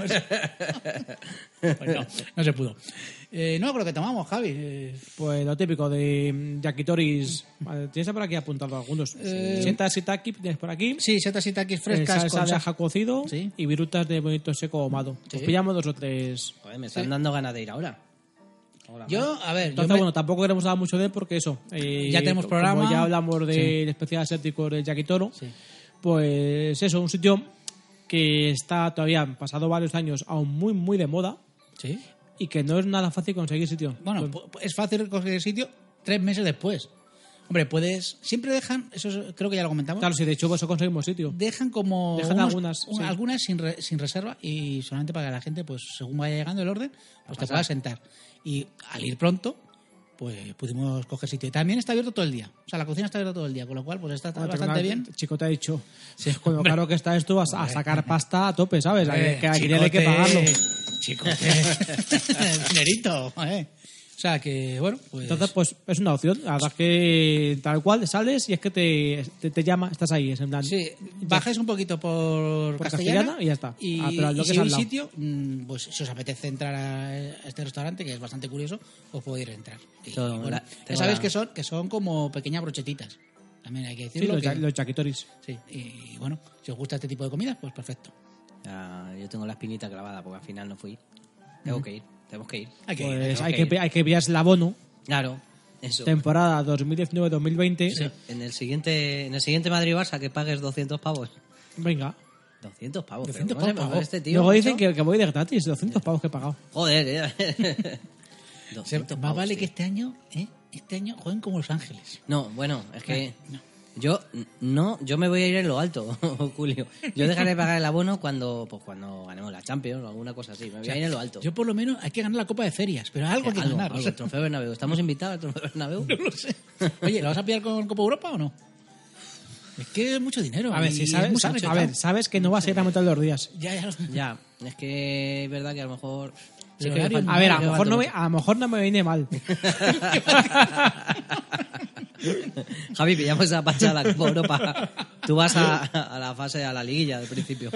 Pues no se pudo. No, con lo que tomamos, Javi. Pues lo típico de yakitoris. Vale, tienes por aquí apuntado algunos. Setas shiitake tienes por aquí. Sí, setas shiitakes frescas Salsa con de aja cocido. Sí. Y virutas de bonito seco ahumado. Pues pillamos 2 o 3. Joder, me están dando ganas de ir ahora. Yo, a ver, Entonces, bueno, tampoco queremos hablar mucho de él porque eso. Ya tenemos como programa. ya hablamos del especial asiático del Yakitoro. Pues eso, un sitio que está todavía, han pasado varios años, aún muy, muy de moda. sí. Y que no es nada fácil conseguir sitio. Bueno, es fácil conseguir sitio 3 meses después. Hombre, siempre dejan, creo que ya lo comentamos. Claro, sí, de hecho, por eso conseguimos sitio. Dejan como Dejan algunas, sí. algunas sin reserva y solamente para que la gente, pues según vaya llegando el orden, pues te pueda sentar. Y al ir pronto, pues pudimos coger sitio. Y también está abierto todo el día. O sea, la cocina está abierta todo el día, con lo cual pues está bastante bien. Chico te ha dicho, con lo claro que está esto, vas a sacar pasta a tope, ¿sabes? Que aquí hay que Chicote, pagarlo. Chicote. Dinerito, O sea que, bueno, pues... Entonces, pues es una opción. La verdad es que tal cual sales y es que te llama, estás ahí. Es en plan, sí, bajáis un poquito por Castellana y ya está. Y Pero lo que si es al hay lado. sitio, pues si os apetece entrar a este restaurante, que es bastante curioso, os podéis entrar. Y, Todo, bueno, tengo ya sabéis la- que son como pequeñas brochetitas. También hay que Sí, decirlo. los yakitoris. Sí, y bueno, si os gusta este tipo de comida, pues perfecto. Yo tengo la espinita clavada porque al final no fui. Tenemos que ir. Hay que ir. Pues ok. hay que pillarse el abono. Claro, eso. Temporada 2019-2020. Sí. En el siguiente Madrid-Barça que pagues 200 pavos. Venga. 200 pavos. 200 pero ¿cómo se pavos. llama este tío? Luego macho? dicen que voy de gratis, 200 pavos que he pagado. Joder, Más 200 pavos, vale tío. que este año jueguen como Los Ángeles. No, bueno, es que... No. Yo me voy a ir en lo alto, Julio. Yo dejaré de pagar el abono cuando ganemos la Champions o alguna cosa así. Me voy a ir en lo alto. Yo por lo menos hay que ganar la Copa de Ferias, pero algo hay que ganar. Algo, el Trofeo Bernabéu. ¿Estamos invitados al Trofeo Bernabéu? No lo sé. Oye, ¿lo vas a pillar con Copa Europa o no? Es que es mucho dinero. A ver, y si es sabes, muy sabes, complicado. sabes que no vas a ir a meter los días. Ya. Ya, es que es verdad que a lo mejor... El que horario me no- A ver, me falta a lo mejor no me viene mal. Javi, pillamos a Pacha a la Copa Europa. Tú vas a la fase, a la liguilla del principio.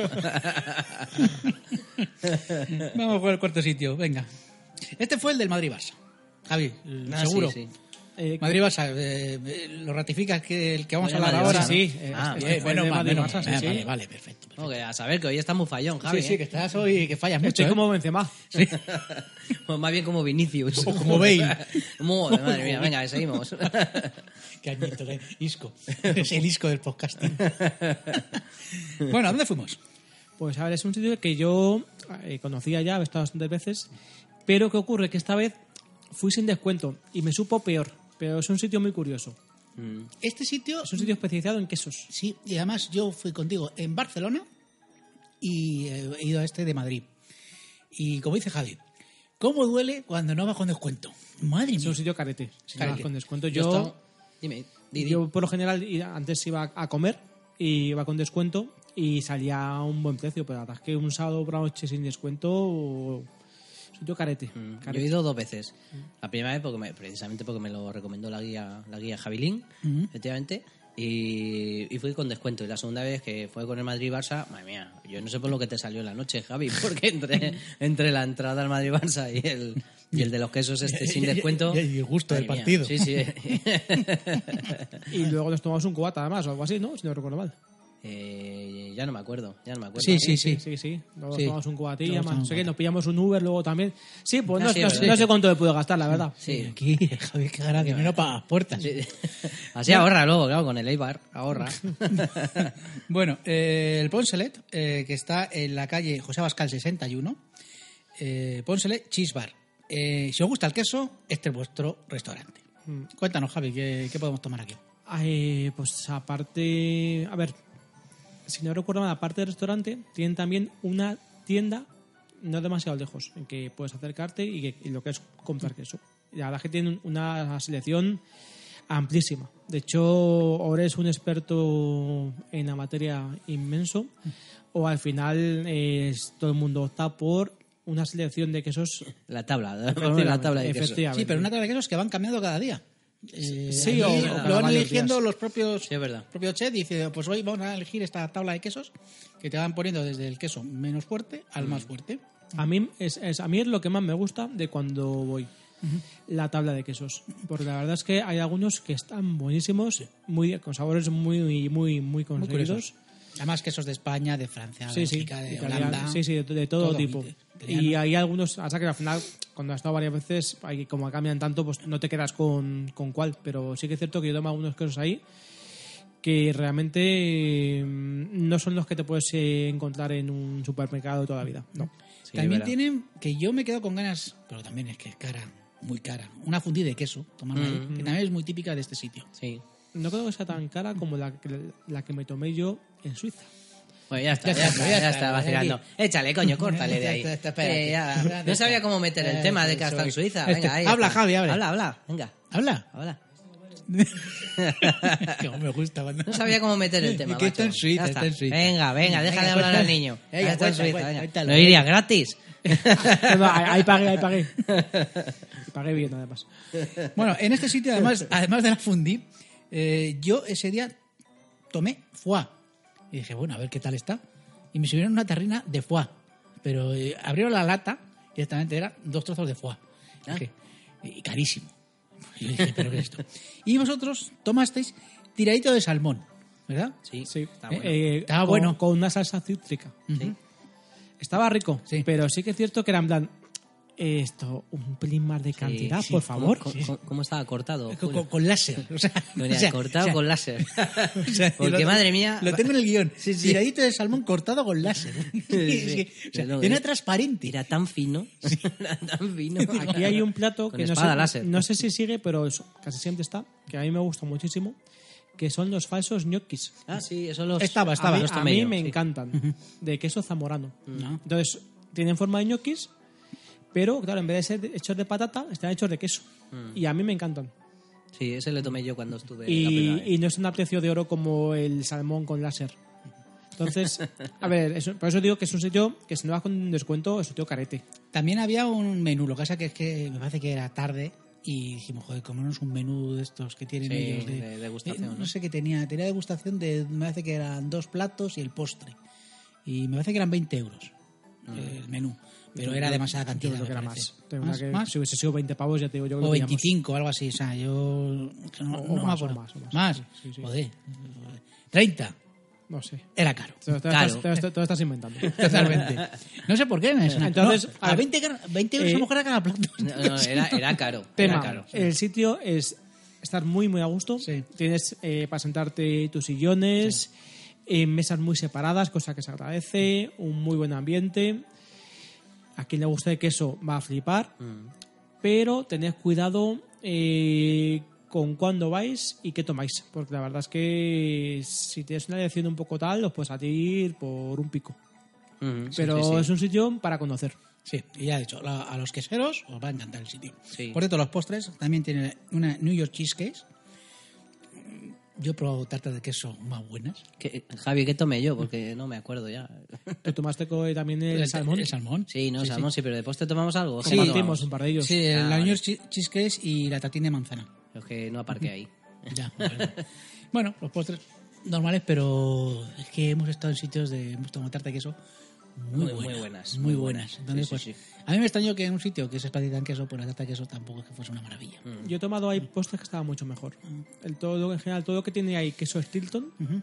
Vamos por el cuarto sitio, venga. Este fue el del Madrid-Barça. Javi, seguro. Sí. Madrid-Barça, ¿lo ratificas que el que vamos a Vaya hablar ahora? Madrid-Barça, Sí, ¿no? Ah, Bien, fue bueno, de menos Madrid-Barça, mal. sí, sí. Vale, perfecto. No, que a saber que hoy está muy fallón, Javi. Sí, que estás hoy, que fallas mucho. Estoy como Benzema. Pues más bien como Vinicius. O como Bale. Madre mía, venga, seguimos. Qué añito, Isco. Es el Isco del podcasting. Bueno, ¿a dónde fuimos? Pues a ver, es un sitio que yo conocía ya, he estado bastantes veces, pero ¿qué ocurre? Que esta vez fui sin descuento y me supo peor, pero es un sitio muy curioso. Este sitio... Es un sitio especializado en quesos. Sí, y además yo fui contigo en Barcelona y he ido a este de Madrid. Y como dice Javi, ¿cómo duele cuando no va con descuento? Madre Es mía. un sitio carete. Si no Carete. vas con descuento. Yo he Yo, estado- Dime, Didi. yo por lo general antes iba a comer y iba con descuento y salía a un buen precio, pero la verdad es que un sábado por la noche sin descuento... Sitio carete. Yo carete. he ido 2 veces. La primera vez precisamente porque me lo recomendó la guía Javilín, efectivamente, y fui con descuento. Y la segunda vez que fue con el Madrid-Barça, madre mía, yo no sé por lo que te salió en la noche, Javi, porque entre la entrada al Madrid-Barça y el de los quesos sin descuento... Y el gusto del madre mía, partido. Sí, sí. Y luego nos tomamos un cubata además o algo así, ¿no? Si no recuerdo mal. Ya no me acuerdo. Sí. Luego Sí. tomamos un cubatilla, Luego más no sé qué, tomamos nos pillamos un Uber luego también. Sí, pues Ah, sí, no sé cuánto me puedo gastar, la verdad. Sí. Aquí, Javier, que gana dinero para las puertas. Sí. Así ahorra luego, claro, con el Eibar, ahorra. Bueno, el Poncelet, que está en la calle José Abascal 61, Poncelet Cheese Bar. Si os gusta el queso, este es vuestro restaurante. Cuéntanos, Javi, ¿qué podemos tomar aquí? Pues aparte, a ver, si no recuerdo mal, aparte del restaurante, tienen también una tienda no demasiado lejos, en que puedes acercarte y lo que es comprar queso. Y la verdad es que tienen una selección amplísima. De hecho, ahora es un experto en la materia inmenso, o al final todo el mundo opta por una selección de quesos. La tabla de queso. Sí, pero una tabla de quesos que van cambiando cada día. Sí, aquí o lo van varios eligiendo días. los propios Sí, es verdad. chefs. Dice, pues hoy vamos a elegir esta tabla de quesos que te van poniendo desde el queso menos fuerte al más fuerte. A mí es lo que más me gusta de cuando voy. La tabla de quesos. Porque la verdad es que hay algunos que están buenísimos, con sabores muy conseguidos. curiosos. Además, quesos de España, de Francia, de Bélgica, de italiano, Holanda. sí, de todo tipo. italiano. Y hay algunos, hasta que al final, cuando has estado varias veces, como cambian tanto, pues no te quedas con cuál. Pero sí que es cierto que yo tomo algunos quesos ahí que realmente no son los que te puedes encontrar en un supermercado toda la vida. No. Sí, También verdad. tienen, que yo me quedo con ganas, pero también es que es cara, muy cara, una fundida de queso, tomarla ahí, que también es muy típica de este sitio. Sí. No creo que sea tan cara como la que me tomé yo en Suiza. Bueno, ya está vacilando. Échale, coño, córtale de ahí. Espérate. Ya. No sabía cómo meter el tema de que hasta en Suiza. Venga, ahí Habla, está. Javi, habla. Habla, venga. Habla. Que me gusta cuando... No sabía cómo meter el tema, Que está en macho. Suiza, Ya está en Suiza. Venga, deja de hablar al niño. Venga, Está en cuenta, Suiza, venga. cuéntalo. ¿No iría gratis? No, ahí pagué. Y pagué bien, además. Bueno, en este sitio, además de la fundí, yo ese día tomé foie. Y dije, bueno, a ver qué tal está. Y me sirvieron una terrina de foie. Pero abrieron la lata y directamente eran 2 trozos de foie. Dije, y carísimo. Y yo dije, ¿pero qué es esto? Y vosotros tomasteis tiradito de salmón, ¿verdad? Sí, Sí. está bueno. Estaba bueno. Con una salsa cítrica. Sí. Estaba rico, Sí. pero sí que es cierto que era en plan, un pelín más de cantidad, por favor. ¿Cómo estaba cortado? Julio? Con láser. O sea, Venía cortado con láser. o sea, Porque, madre mía... Lo tengo en el guión. Sí, sí. Tiradito de salmón cortado con láser. Sí. O sea, No, era transparente. Era tan fino. Era tan fino. Aquí hay un plato Con que espada láser. no sé si sigue, pero casi siempre está, que a mí me gusta muchísimo, que son los falsos ñoquis. Ah, sí, eso los... Estaba. los A tomé mí yo, me sí. encantan, de queso zamorano. No. Entonces, tienen forma de ñoquis, pero claro, en vez de ser hechos de patata, están hechos de queso. Y a mí me encantan. Sí, ese le tomé yo cuando estuve la primera vez. Y no es un precio de oro como el salmón con láser. Entonces, a ver, por eso digo que es un sitio que si no vas con un descuento es un sitio carete. También había un menú, lo que pasa que es que me parece que era tarde y dijimos, joder, comernos un menú de estos que tienen Sí, ellos. de degustación, no ¿no? sé qué tenía degustación me parece que eran 2 platos y el postre. Y me parece que eran 20 euros el menú. Pero era demasiada cantidad. Yo creo que era me parece. más. Tengo una que, ¿Más? Si hubiese sido 20 pavos, ya te digo yo que O lo pillamos. 25, algo así. O sea, yo no O me más, acuerdo. o más. ¿Más? Sí, sí. Joder. 30. No sé. Era caro. Te lo estás inventando. Totalmente. No sé por qué. Entonces, no, a 20 euros a lo mejor era cada plato. No, era caro. Tema. Era caro. El sitio es estar muy, muy a gusto. Sí. Tienes para sentarte tus sillones, mesas muy separadas, cosa que se agradece, un muy buen ambiente. A quien le guste el queso va a flipar, pero tened cuidado con cuándo vais y qué tomáis, porque la verdad es que si tienes una elección un poco tal, os puedes salir por un pico. Pero sí. es un sitio para conocer. Sí, y ya he dicho, a los queseros os va a encantar el sitio. Sí. Por cierto, los postres también tienen una New York Cheesecake. Yo he probado tartas de queso más buenas. Javi, ¿qué tomé yo? Porque no me acuerdo ya. ¿Tú tomaste también el salmón? El salmón. Sí, no, salmón sí, pero después te tomamos algo. Sí, Compartimos un par de ellos. Sí, la vale. New York Cheesecake y la tartín de manzana. Es que no aparqué ahí. Ya, bueno, los postres normales, pero es que hemos estado en sitios hemos tomado tarta de queso muy buenas. Muy buenas. Entonces, Sí, sí, pues, a mí me extrañó que en un sitio que se especializa en queso, pues la tarta de queso tampoco es que fuese una maravilla. Yo he tomado ahí postres que estaban mucho mejor. En general, todo lo que tiene ahí queso Stilton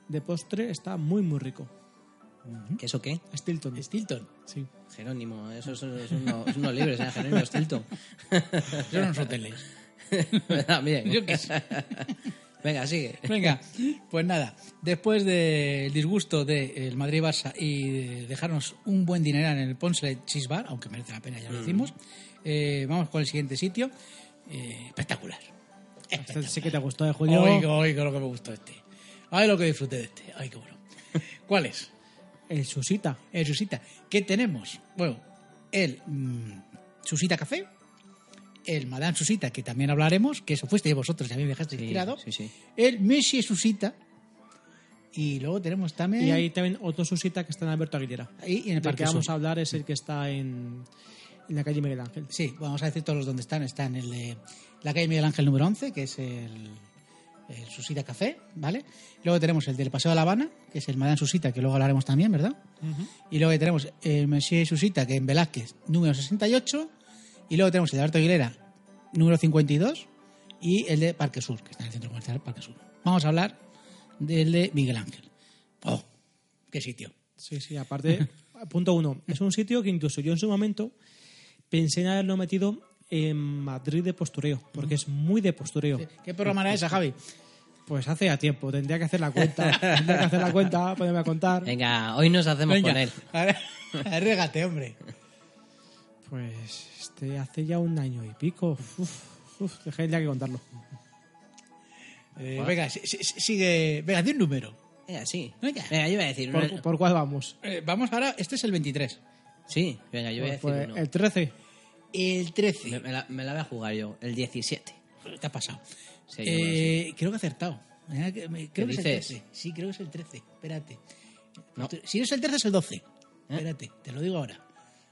de postre está muy, muy rico. ¿Qué eso qué? Stilton. Sí. Jerónimo, eso es unos libros, ¿eh? Jerónimo Stilton. Yo no los hoteles. También. Yo qué sé. Venga, sigue. Venga, pues nada, después del disgusto del Madrid-Barça y de dejarnos un buen dineral en el Ponslet Cheese Bar, aunque merece la pena, ya lo decimos, vamos con el siguiente sitio. Espectacular. Este sí que te gustó, Julio. Oiga, lo que me gustó este. Ay, lo que disfruté de este. Ay, qué bueno. ¿Cuál es? El Susita. El Susita. ¿Qué tenemos? Bueno, el Susita Café, el Madame Susita, que también hablaremos, que eso fuiste vosotros, ya me dejaste inspirado. Sí. El Monsieur Susita. Y luego tenemos también... Y hay también otro Susita que está en Alberto Aguilera. Ahí en el El Parque que vamos Sur. a hablar es el que está en la calle Miguel Ángel. Sí, vamos a decir todos los donde están. Está en el de la calle Miguel Ángel número 11, que es el Susita Café, ¿vale? Luego tenemos el del Paseo de La Habana, que es el Madame Susita, que luego hablaremos también, ¿verdad? Y luego tenemos el Monsieur Susita, que en Velázquez, número 68. Y luego tenemos el de Alberto Aguilera, número 52. Y el de Parque Sur, que está en el Centro Comercial Parque Sur. Vamos a hablar del de Miguel Ángel. ¡Oh! ¡Qué sitio! Sí, aparte, punto 1. Es un sitio que incluso yo en su momento pensé en haberlo metido en Madrid de postureo, porque es muy de postureo. ¿Qué programa era esa, Javi? Pues hace ya tiempo, tendría que hacer la cuenta, ponerme a contar. Venga, hoy nos hacemos con él. Arrégate, hombre. Pues hace ya 1 año y pico. Dejé ya que contarlo. Venga, sigue. Venga, di un número. Venga, sí. Venga. Venga, yo iba a decir... ¿Por cuál vamos? Vamos ahora, este es el 23. Sí, venga, yo voy a decir Pues uno. el 13. El 13. Me la voy a jugar yo. El 17. Te ha pasado. Sí, yo bueno, Creo que he acertado. Creo que es el dices? 13. Sí, creo que es el 13. Espérate. No. Si no es el 13, es el 12. Espérate, te lo digo ahora.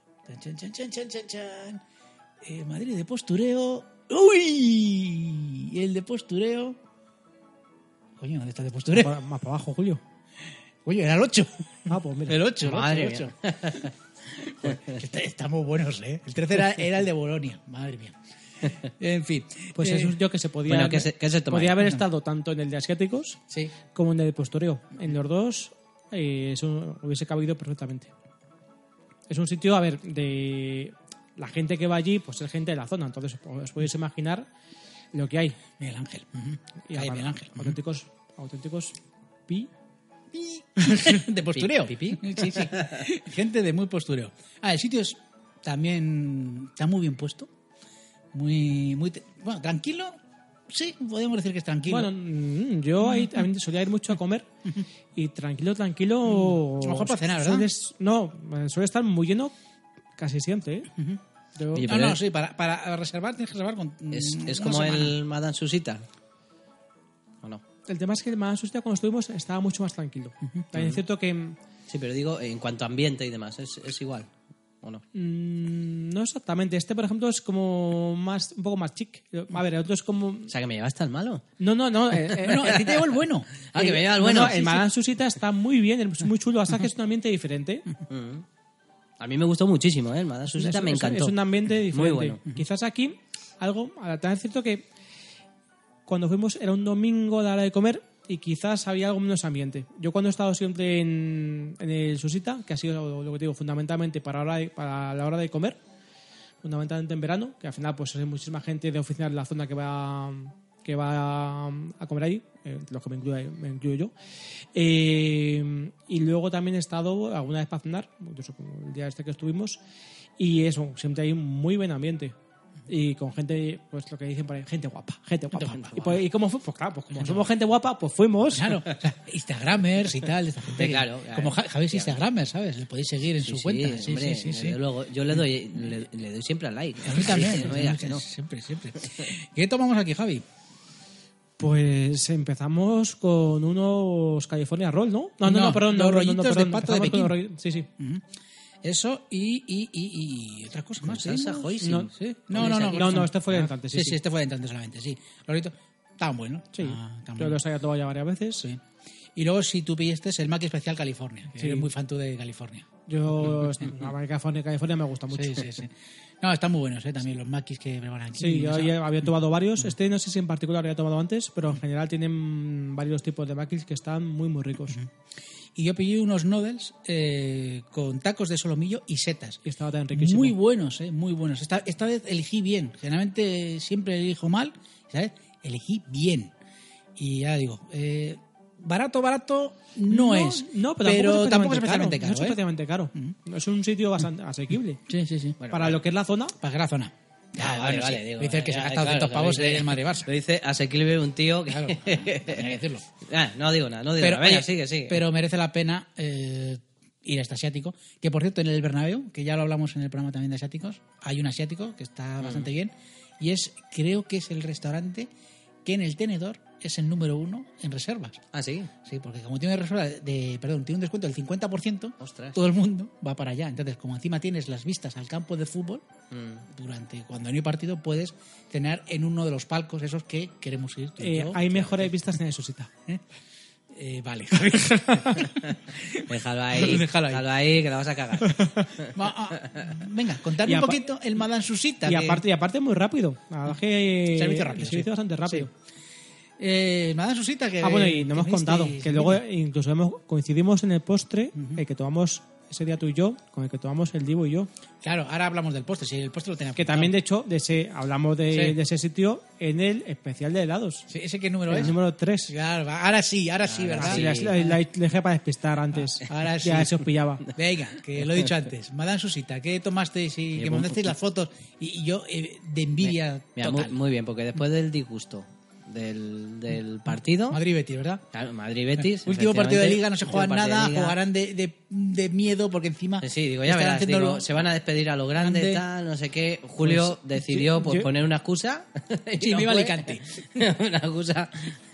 Chan. Madrid de postureo. ¡Uy! El de postureo. Coño, ¿dónde está el de postureo? Más para abajo, Julio. Coño, era el 8. Pues mira. El 8, Madre el 8. Estamos buenos, ¿eh? El 13 era el de Bolonia. Madre mía. En fin. Pues es un sitio que se podía, Bueno, ¿qué se toma? podía haber estado tanto en el de asiáticos Sí. como en el de postureo. En los dos eso hubiese cabido perfectamente. Es un sitio, a ver, de la gente que va allí, pues es gente de la zona. Entonces os podéis imaginar lo que hay. Miguel Ángel. Y Calle aparte, Miguel Ángel. auténticos pi. De postureo. ¿Pipí? Sí. Gente de muy postureo. El sitio también está muy bien puesto. Bueno, tranquilo. Sí, podemos decir que es tranquilo. Bueno, yo ahí también solía ir mucho a comer y tranquilo. A lo mejor para cenar, ¿verdad? Suele estar muy lleno casi siempre, ¿eh? Yo- Oye, No, sí, para reservar tienes que reservar con Es una como semana. el Madame Susita. ¿O no? el tema es que el Madame Susita cuando estuvimos estaba mucho más tranquilo. También es cierto que Sí, pero digo, en cuanto a ambiente y demás, ¿es igual? ¿O no? no exactamente. Este, por ejemplo, es como un poco más chic. A ver, el otro es como... O sea, que me llevaste al malo. No. No, a ti te llevo el bueno. Ah, que me lleva al bueno. El Madame Susita está muy bien, es muy chulo, hasta que es un ambiente diferente. A mí me gustó muchísimo, ¿eh? El Madame Susita me encantó. Es un ambiente diferente. Muy bueno. Quizás aquí, también es cierto que cuando fuimos era un domingo a la hora de comer y quizás había algo menos ambiente. Yo cuando he estado siempre en el Susita, que ha sido lo que te digo, fundamentalmente para la hora de comer, fundamentalmente en verano, que al final pues hay muchísima gente de oficina de la zona que va a comer allí, los que me incluyo yo. Y luego también he estado alguna vez para cenar, incluso como el día este que estuvimos, y eso, siempre hay un muy buen ambiente. Y con gente, pues lo que dicen por ahí, gente guapa. ¿Y cómo fue? Pues claro, pues como somos gente guapa, pues fuimos. Claro, o sea, Instagramers y tal. De esta gente Claro. Como Javi es Instagramer, ¿sabes? Le podéis seguir en su cuenta. Sí, hombre, desde luego. Yo le doy siempre al like. A mí también. No me digas que no. Siempre. ¿Qué tomamos aquí, Javi? Pues empezamos con unos California Roll, ¿no? No, perdón. los rollitos de pato de Empezamos con Pekín. Sí. Eso y otras cosas más. salsa ¿sí? hoisin. Sí. No, este fue de entrante, Sí, sí. este fue de entrante solamente, sí. Los rollitos estaban buenos. Sí, Estaban yo buenos. los había tomado ya varias veces. Sí. Y luego, si tú pillaste, el Mac Especial California. Que Sí. eres muy fan tú de California. Yo, la California me gusta mucho. Sí. No, están muy buenos, también los maquis que preparan aquí. Sí, yo O sea, había tomado varios. Este no sé si en particular había tomado antes, pero en general tienen varios tipos de maquis que están muy, muy ricos. Y yo pillé unos noodles con tacos de solomillo y setas. Y estaba tan riquísimo. Muy buenos, muy buenos. Esta vez elegí bien. Generalmente siempre elijo mal, ¿sabes? Elegí bien. Y ya digo, barato no es. No, pero tampoco es especialmente caro. No es especialmente caro. Es un sitio bastante asequible. Sí. Bueno, Para lo que es la zona. Para que la zona. Vale, digo, Dice que se ya, gasta 200 claro, pavos lo dice- en el Madrid Barça. Lo dice asequible un tío que... Claro, tenía que decirlo. No digo nada. Pero, Venga, oye, sigue. pero merece la pena ir a este asiático. Que por cierto, en el Bernabéu, que ya lo hablamos en el programa también de asiáticos, hay un asiático que está bastante bien. Y creo que es el restaurante que en el tenedor es el número 1 en reservas. Ah, sí. Sí, porque como tiene tiene un descuento del 50%, Ostras. todo el mundo va para allá. Entonces, como encima tienes las vistas al campo de fútbol, cuando no hay partido puedes cenar en uno de los palcos esos que queremos ir. tú y yo. Hay mejores vistas en el Susita. Vale. Déjalo ahí. Déjalo ahí. Que la vas a cagar. Venga, contadme Y un apa- poquito el Madame Susita. Y aparte muy rápido. La verdad que Servicio rápido, sí. bastante rápido. Madame Susita que... Bueno, y no hemos que contado visteis- que luego incluso coincidimos en el postre, el que tomamos ese día tú y yo, con el que tomamos el Divo y yo. Claro, ahora hablamos del postre. Si el postre lo tenemos. Que también, de hecho, hablamos Sí. de ese sitio en el especial de helados. Sí, ¿ese qué número El es? número 3. Claro, ahora sí, ¿verdad? Sí, la dejé para despistar antes. Ahora sí. Ya se os pillaba. Venga, que lo he dicho antes. Madame Susita, ¿qué tomasteis y que mandasteis las fotos? Y yo, de envidia Mira, total. muy bien, porque después del disgusto del partido... Madrid-Betis, ¿verdad? Claro, Madrid-Betis. Último partido de Liga, no se último juegan partido de nada, Liga. jugarán de miedo porque encima... Sí, digo, ya estarán verás, haciendo digo, lo- se van a despedir a lo grande, grande. tal, no sé qué. Julio Pues, decidió yo- poner una excusa. y Sí, no me iba a fue. Alicante. Una excusa.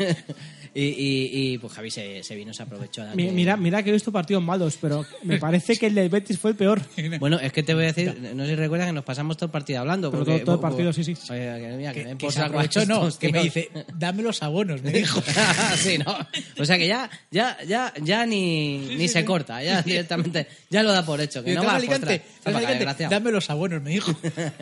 y pues Javi se vino, se aprovechó. de que- Mira que he visto partidos malos, pero me parece que el del Betis fue el peor. Bueno, es que te voy a decir, no sé si recuerdas que nos pasamos todo el partido hablando. Pero porque- todo el partido, sí. Oye, que mira, que me Que importa se aprovechó, con no, estos que me tíos. dice, dame los abonos, me dijo. Sí, ¿no? O sea que ya ni se corta, ya directamente, ya lo da por hecho, que Dice, no "¿Estás va a en Alicante? frustrar. ¿Estás en Alicante? Desgraciado. Dame los abonos, me dijo.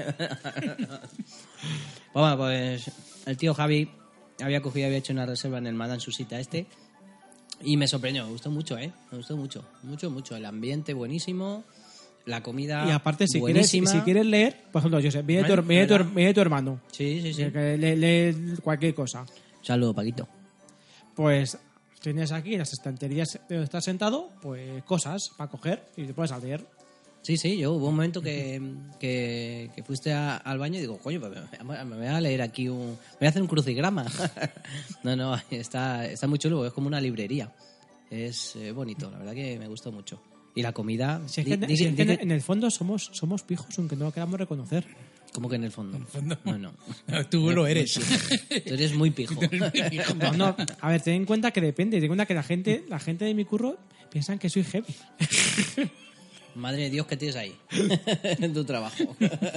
Bueno, pues el tío Javi había había hecho una reserva en el Madame Susita y me sorprendió, me gustó mucho, me gustó mucho, el ambiente buenísimo, la comida Y aparte, si buenísima. quieres leer, por ejemplo, yo sé, viene tu hermano. Sí. Que lee cualquier cosa. Saludo, Paquito. Pues tienes aquí en las estanterías donde estás sentado, pues cosas para coger y te puedes a leer. Sí, yo hubo un momento que fuiste al baño y digo, coño, pues me voy a leer aquí voy a hacer un crucigrama. No, está muy chulo, es como una librería. Es bonito, la verdad que me gustó mucho. Y la comida... Si es que, en el fondo somos pijos, aunque no lo queramos reconocer. ¿Cómo que en el fondo? No. Tú lo eres. Tú eres muy pijo. No, a ver, ten en cuenta que depende. Ten en cuenta que la gente de mi curro piensan que soy heavy. Madre de Dios, ¿qué tienes ahí? En tu trabajo.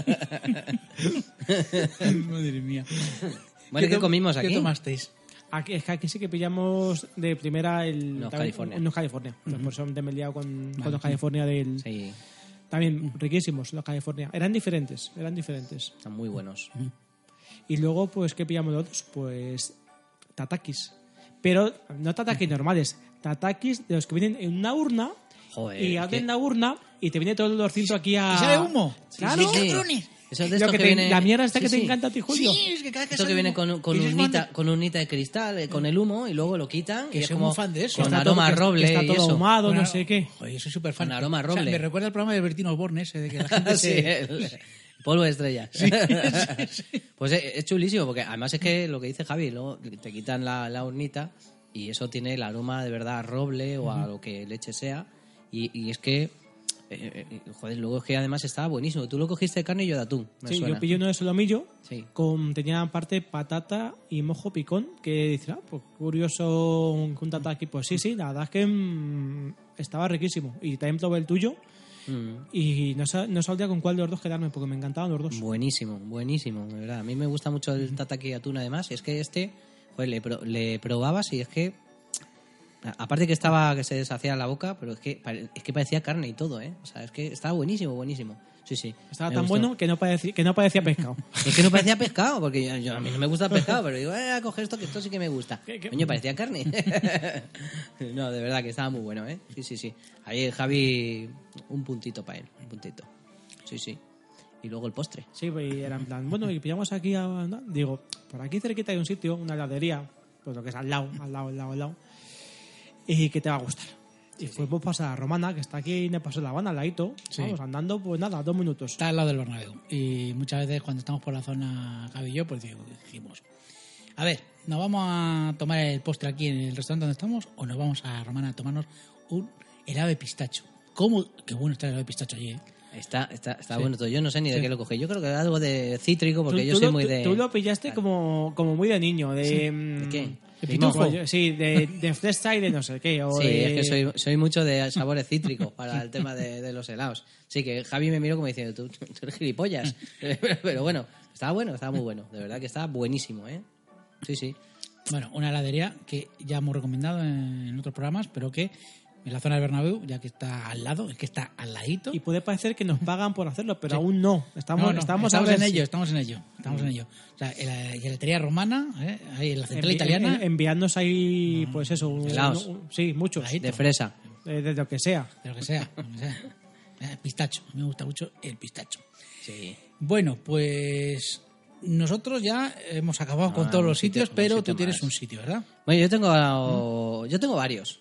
Madre mía. Bueno, ¿qué comimos aquí? ¿Qué tomasteis? Es que aquí sí que pillamos de primera Unos California. Unos California. Por eso me he liado con los California del... Sí, También riquísimos los California. Eran diferentes. están muy buenos. Y luego, pues, ¿qué pillamos nosotros? Pues tatakis. Pero no tatakis normales. Tatakis de los que vienen en una urna. Joder, Y abren la urna y te viene todo el olorcito aquí a... ¿Y sale humo? Claro. Sí, cabrones. Eso es Lo de esto que que te- viene... La mierda esta Sí, que te sí. encanta a ti, Julio. Sí, es que cada vez que Esto sale que viene humo. con Y eres fan con unita de cristal, con el humo, y luego lo quitan. Que y es soy como muy fan de eso. con Está aroma a todo- que roble está y todo eso. ahumado, Bueno, no sé qué. Joder, yo soy súper fan. Con aroma a O sea, roble. me recuerda el programa de Bertino Osborne ese, de que la gente Sí, se... el polvo de estrellas. Pues es chulísimo, porque además es que lo que dice Javi, luego te quitan la urnita y eso tiene el aroma de verdad a roble o a lo que leche sea. Y es que, joder, luego es que además estaba buenísimo. Tú lo cogiste de carne y yo de atún. Me Sí, suena. yo pillé uno de solomillo. Sí. Tenía aparte patata y mojo picón. Que dice, pues curioso un tataki. Pues sí, la verdad es que estaba riquísimo. Y también probé el tuyo. Y no sabía con cuál de los dos quedarme porque me encantaban los dos. Buenísimo, de verdad. A mí me gusta mucho el tataki atún además. Y es que joder, le probabas y es que Aparte que se deshacía la boca, pero es que parecía carne y todo, ¿eh? O sea, es que estaba buenísimo, buenísimo. Sí, sí. Estaba me tan gustó. bueno que no parecía pescado. Es que no parecía pescado, porque a mí no me gusta el pescado, pero digo, a coger esto, que esto sí que me gusta. ¿Qué? Coño, parecía carne. No, de verdad que estaba muy bueno, ¿eh? Sí, sí, sí. Ahí Javi, un puntito para él, un puntito. Sí, sí. Y luego el postre. Sí, pues, y era en plan, bueno, y pillamos aquí ¿no? Digo, por aquí cerquita hay un sitio, una heladería, pues lo que es al lado, y que te va a gustar. Y fuimos pasar a Romana, que está aquí en el Paso de La Habana, al ladito. Sí. Vamos, andando, pues nada, 2 minutos. Está al lado del Bernabéu. Y muchas veces cuando estamos por la zona Javi y yo, pues dijimos, a ver, ¿nos vamos a tomar el postre aquí en el restaurante donde estamos o nos vamos a Romana a tomarnos un helado de pistacho? ¿Cómo? Qué bueno está el helado de pistacho allí, ¿eh? Está bueno todo. Yo no sé ni de qué lo cogí. Yo creo que era algo de cítrico, porque yo soy muy de... Tú lo pillaste como muy de niño, de... ¿De qué? De pitufo. Sí, de fresa y de no sé qué. O Sí, de... es que soy mucho de sabores cítricos para el tema de los helados. Sí, que Javi me miró como diciendo, tú eres gilipollas. Pero bueno, estaba muy bueno. De verdad que estaba buenísimo, ¿eh? Sí, sí. Bueno, una heladería que ya hemos recomendado en otros programas, pero que en la zona del Bernabéu, ya que está al lado, es que está al ladito. Y puede parecer que nos pagan por hacerlo, pero Sí. aún no. Estamos en ello. Estamos en ello. O sea, en la heladería romana, ahí en la central italiana. Enviándonos ahí, pues eso. Helados. Sí, muchos. Heladito. De fresa. De lo que sea. De lo que sea. Pistacho. A mí me gusta mucho el pistacho. Sí. Bueno, pues nosotros ya hemos acabado con todos los sitios, pero sitio tú tienes más. un sitio, ¿verdad? Bueno, yo tengo varios.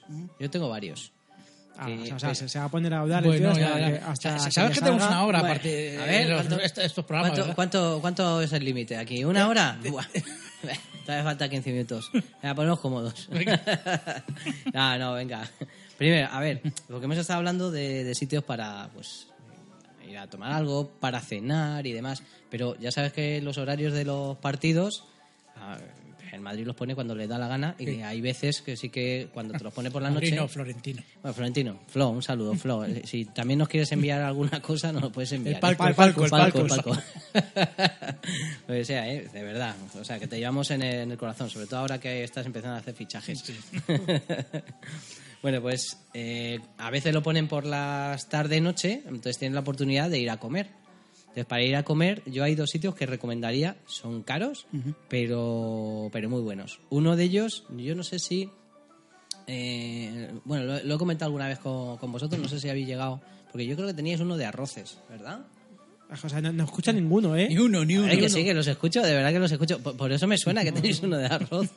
O sea, se va a poner a hablar Bueno, el tío ya. hasta ¿Sabes que tenemos una hora Bueno, aparte a ver, de estos programas? ¿verdad? ¿Cuánto es el límite aquí? ¿Una hora? Buah. Todavía falta 15 minutos. Venga, ponemos cómodos. No, venga. Primero, a ver, porque hemos estado hablando de sitios para, pues, ir a tomar algo, para cenar y demás. Pero ya sabes que los horarios de los partidos, el Madrid los pone cuando le da la gana, y Sí. hay veces que sí que cuando te los pone por la Madrid noche... no, Florentino. Bueno, Florentino, Flo, un saludo, Flo. Si también nos quieres enviar alguna cosa, nos lo puedes enviar. El palco. Pues sea, de verdad. O sea, que te llevamos en el corazón, sobre todo ahora que estás empezando a hacer fichajes. Sí. Bueno, pues a veces lo ponen por las tarde-noche, entonces tienes la oportunidad de ir a comer. Entonces, para ir a comer, yo hay 2 sitios que recomendaría. Son caros, pero muy buenos. Uno de ellos, yo no sé si... bueno, lo he comentado alguna vez con vosotros, no sé si habéis llegado... Porque yo creo que teníais uno de arroces, ¿verdad? O sea, no escucha ninguno, ¿eh? Ni uno. Que sí, que los escucho, de verdad que los escucho. Por eso me suena que tenéis uno de arroz.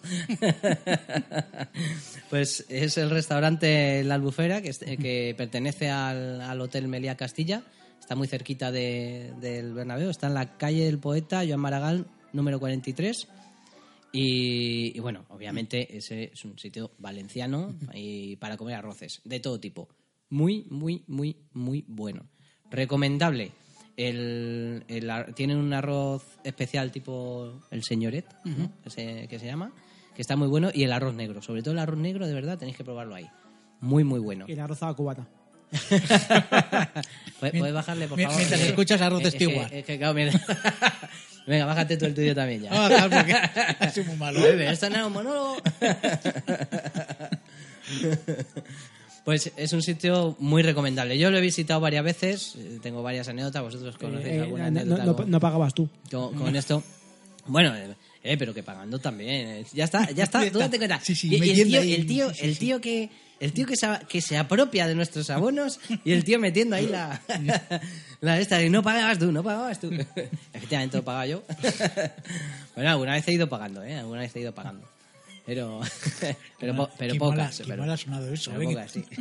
Pues es el restaurante La Albufera, que pertenece al Hotel Meliá Castilla. Está muy cerquita del Bernabéu. Está en la calle del Poeta, Joan Maragall, número 43. Y bueno, obviamente ese es un sitio valenciano y para comer arroces de todo tipo. Muy, muy, muy, muy bueno. Recomendable. Tienen un arroz especial tipo el señoret, ¿no? Ese que se llama, que está muy bueno, y el arroz negro, sobre todo el arroz negro, de verdad tenéis que probarlo ahí, muy muy bueno. Y la arrozada cubana. ¿Puedes bajarle, por favor? Mientras escuchas arroz de Stewart. Claro, mira. Venga, bájate tú el tuyo también ya. Claro, porque es muy malo. Esto no es un monólogo. Pues es un sitio muy recomendable. Yo lo he visitado varias veces, tengo varias anécdotas, vosotros conocéis alguna anécdota. No pagabas tú. Con esto. Bueno, pero que pagando también. Ya está, tú date cuenta. Sí, Y el tío que se apropia de nuestros abonos y el tío metiendo ahí la esta de no pagabas tú. Efectivamente lo pagaba yo. Bueno, alguna vez he ido pagando, Pero pocas. Qué mal ha sonado eso. Pero pocas, sí.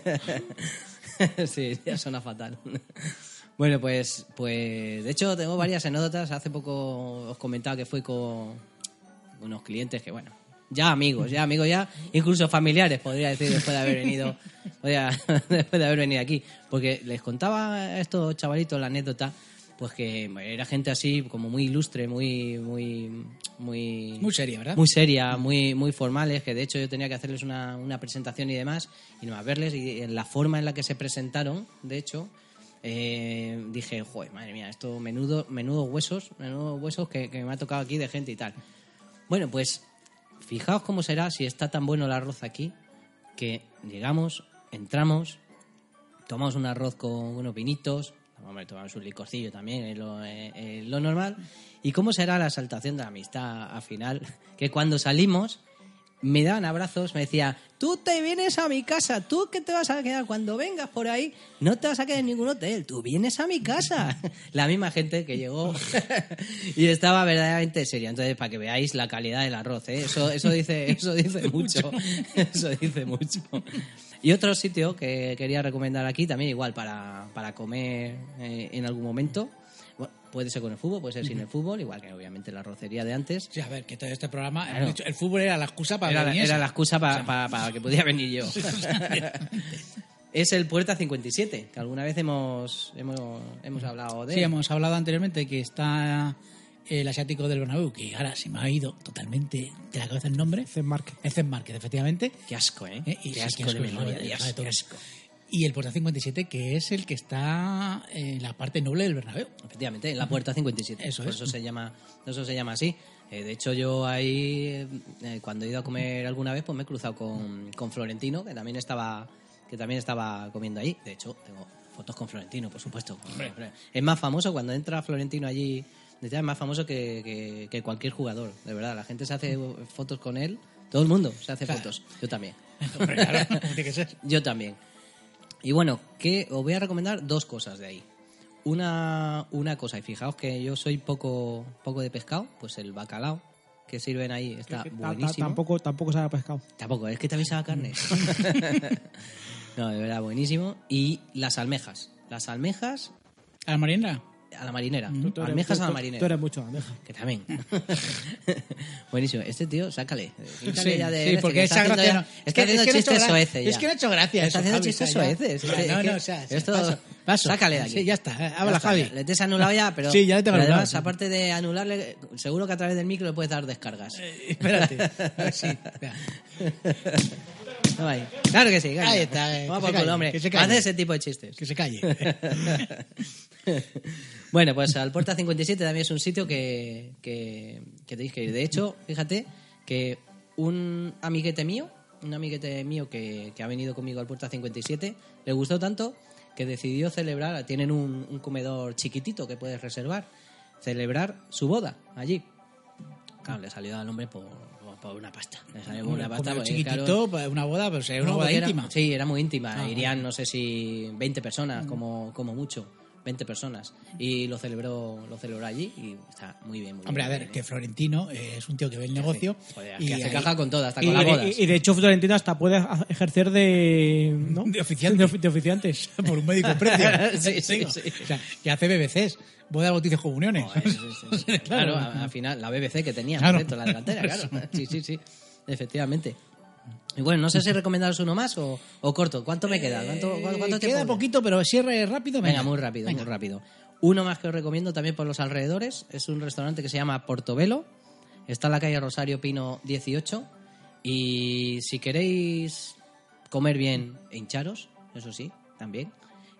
Sí, ya suena fatal. Bueno, pues de hecho tengo varias anécdotas. Hace poco os comentaba que fui con unos clientes que, bueno, ya amigos, incluso familiares, podría decir, después de haber venido aquí. Porque les contaba a estos chavalitos la anécdota, pues que era gente así como muy ilustre, muy seria, ¿verdad? Muy seria, muy formales, que de hecho yo tenía que hacerles una presentación y demás, y no más verles, y en la forma en la que se presentaron, de hecho, dije, joder, madre mía, esto menudos huesos que me ha tocado aquí de gente y tal. Bueno, pues fijaos cómo será si está tan bueno el arroz aquí, que llegamos, entramos, tomamos un arroz con unos vinitos, hombre, tomamos un licorcillo también, es lo normal. ¿Y cómo será la exaltación de la amistad al final? Que cuando salimos me daban abrazos, me decía, tú te vienes a mi casa, tú que te vas a quedar cuando vengas por ahí, no te vas a quedar en ningún hotel, tú vienes a mi casa. La misma gente que llegó y estaba verdaderamente seria. Entonces, para que veáis la calidad del arroz, ¿eh? Eso dice mucho. Eso dice mucho. Y otro sitio que quería recomendar aquí, también igual para comer en algún momento. Bueno, puede ser con el fútbol, puede ser sin el fútbol, igual que obviamente la arrocería de antes. Sí, a ver, que todo este programa, Claro. el fútbol era la excusa para venir. Era la excusa para que pudiera venir yo. Es el Puerta 57, que alguna vez hemos hablado de Sí, él. hemos hablado anteriormente que está el asiático del Bernabéu, que ahora se me ha ido totalmente de la cabeza el nombre. Zen Márquez. El Zen Márquez, efectivamente. Qué asco, ¿eh? Y Qué sí, asco qué de memoria, ¿no? Dios, De todo. qué asco. Y el Puerta 57, que es el que está en la parte noble del Bernabéu. Efectivamente, en la Puerta 57. Eso Por es. eso se llama así. De hecho, yo ahí, cuando he ido a comer alguna vez, pues me he cruzado con Florentino, que también estaba comiendo allí. De hecho, tengo fotos con Florentino, por supuesto. Hombre. Es más famoso cuando entra Florentino allí. Es más famoso que cualquier jugador, de verdad. La gente se hace fotos con él. Todo el mundo se hace Claro. fotos. Yo también. Hombre, claro, como tiene que ser. Yo también. Y bueno, que os voy a recomendar dos cosas de ahí. Una cosa, y fijaos que yo soy poco de pescado, pues el bacalao que sirven ahí está buenísimo. Tampoco sabe a pescado. Tampoco, es que también sabe a carne. No, de verdad, buenísimo. Y las almejas. Las almejas ¿A la marinera? a la marinera. Tú eres- Almejas a la tú marinera. eres mucho de almeja. Que también. Buenísimo. Este tío, sácale. Sí, de porque que esa está gracia haciendo no. ya- está haciendo chistes soeces ya. Es que no ha hecho gracia. Está eso, haciendo Javi, chistes o sea, ya. soeces. No, o sea, Esto, paso. sácale de aquí. Sí, ya está. Habla, Ya está, Javi. Le te has anulado ya, pero, Sí, ya le tengo pero anulado, además, sí. aparte de anularle, seguro que a través del micro le puedes dar descargas. Espérate. A ver, sí. Espera. No, ahí. Claro que sí. Claro. Ahí está, Vamos que por se culo, calle, hombre. que se calle. Hace ese tipo de chistes. Que se calle. Bueno, pues al Puerta 57 también es un sitio que tenéis que ir. De hecho, fíjate que un amiguete mío que ha venido conmigo al Puerta 57, le gustó tanto que decidió celebrar, tienen un comedor chiquitito que puedes reservar, celebrar su boda allí. Claro, le salió al hombre por una pasta. Le salió por una pasta. Como Porque, chiquitito, claro, una boda, pero sería una no, boda porque íntima. Sí, era muy íntima. Ah, Irían, no sé si 20 personas, como mucho. 20 personas. Y lo celebró allí y está muy bien. Muy Hombre, a bien, ver, muy que bien. Florentino es un tío que ve el negocio. Joder, y que hace ahí- caja con todo, hasta Y, con las bodas. y de hecho, Florentino hasta puede ejercer ¿no? De oficiante. De oficiantes. por un médico precio. Sí, sí, Digo, sí. O sea, que hace BBCs, bodas, bautizos, comuniones. Joder, sí. Claro, al final, la BBC que tenía, Claro. correcto, la delantera, claro. Sí, efectivamente. Y bueno, no sé si recomendaros uno más o corto. ¿Cuánto me queda? ¿Cuánto Queda tiempo? poquito, pero cierre rápido. Venga, muy rápido. Uno más que os recomiendo también por los alrededores es un restaurante que se llama Portobelo. Está en la calle Rosario Pino 18. Y si queréis comer bien e hincharos, eso sí, también.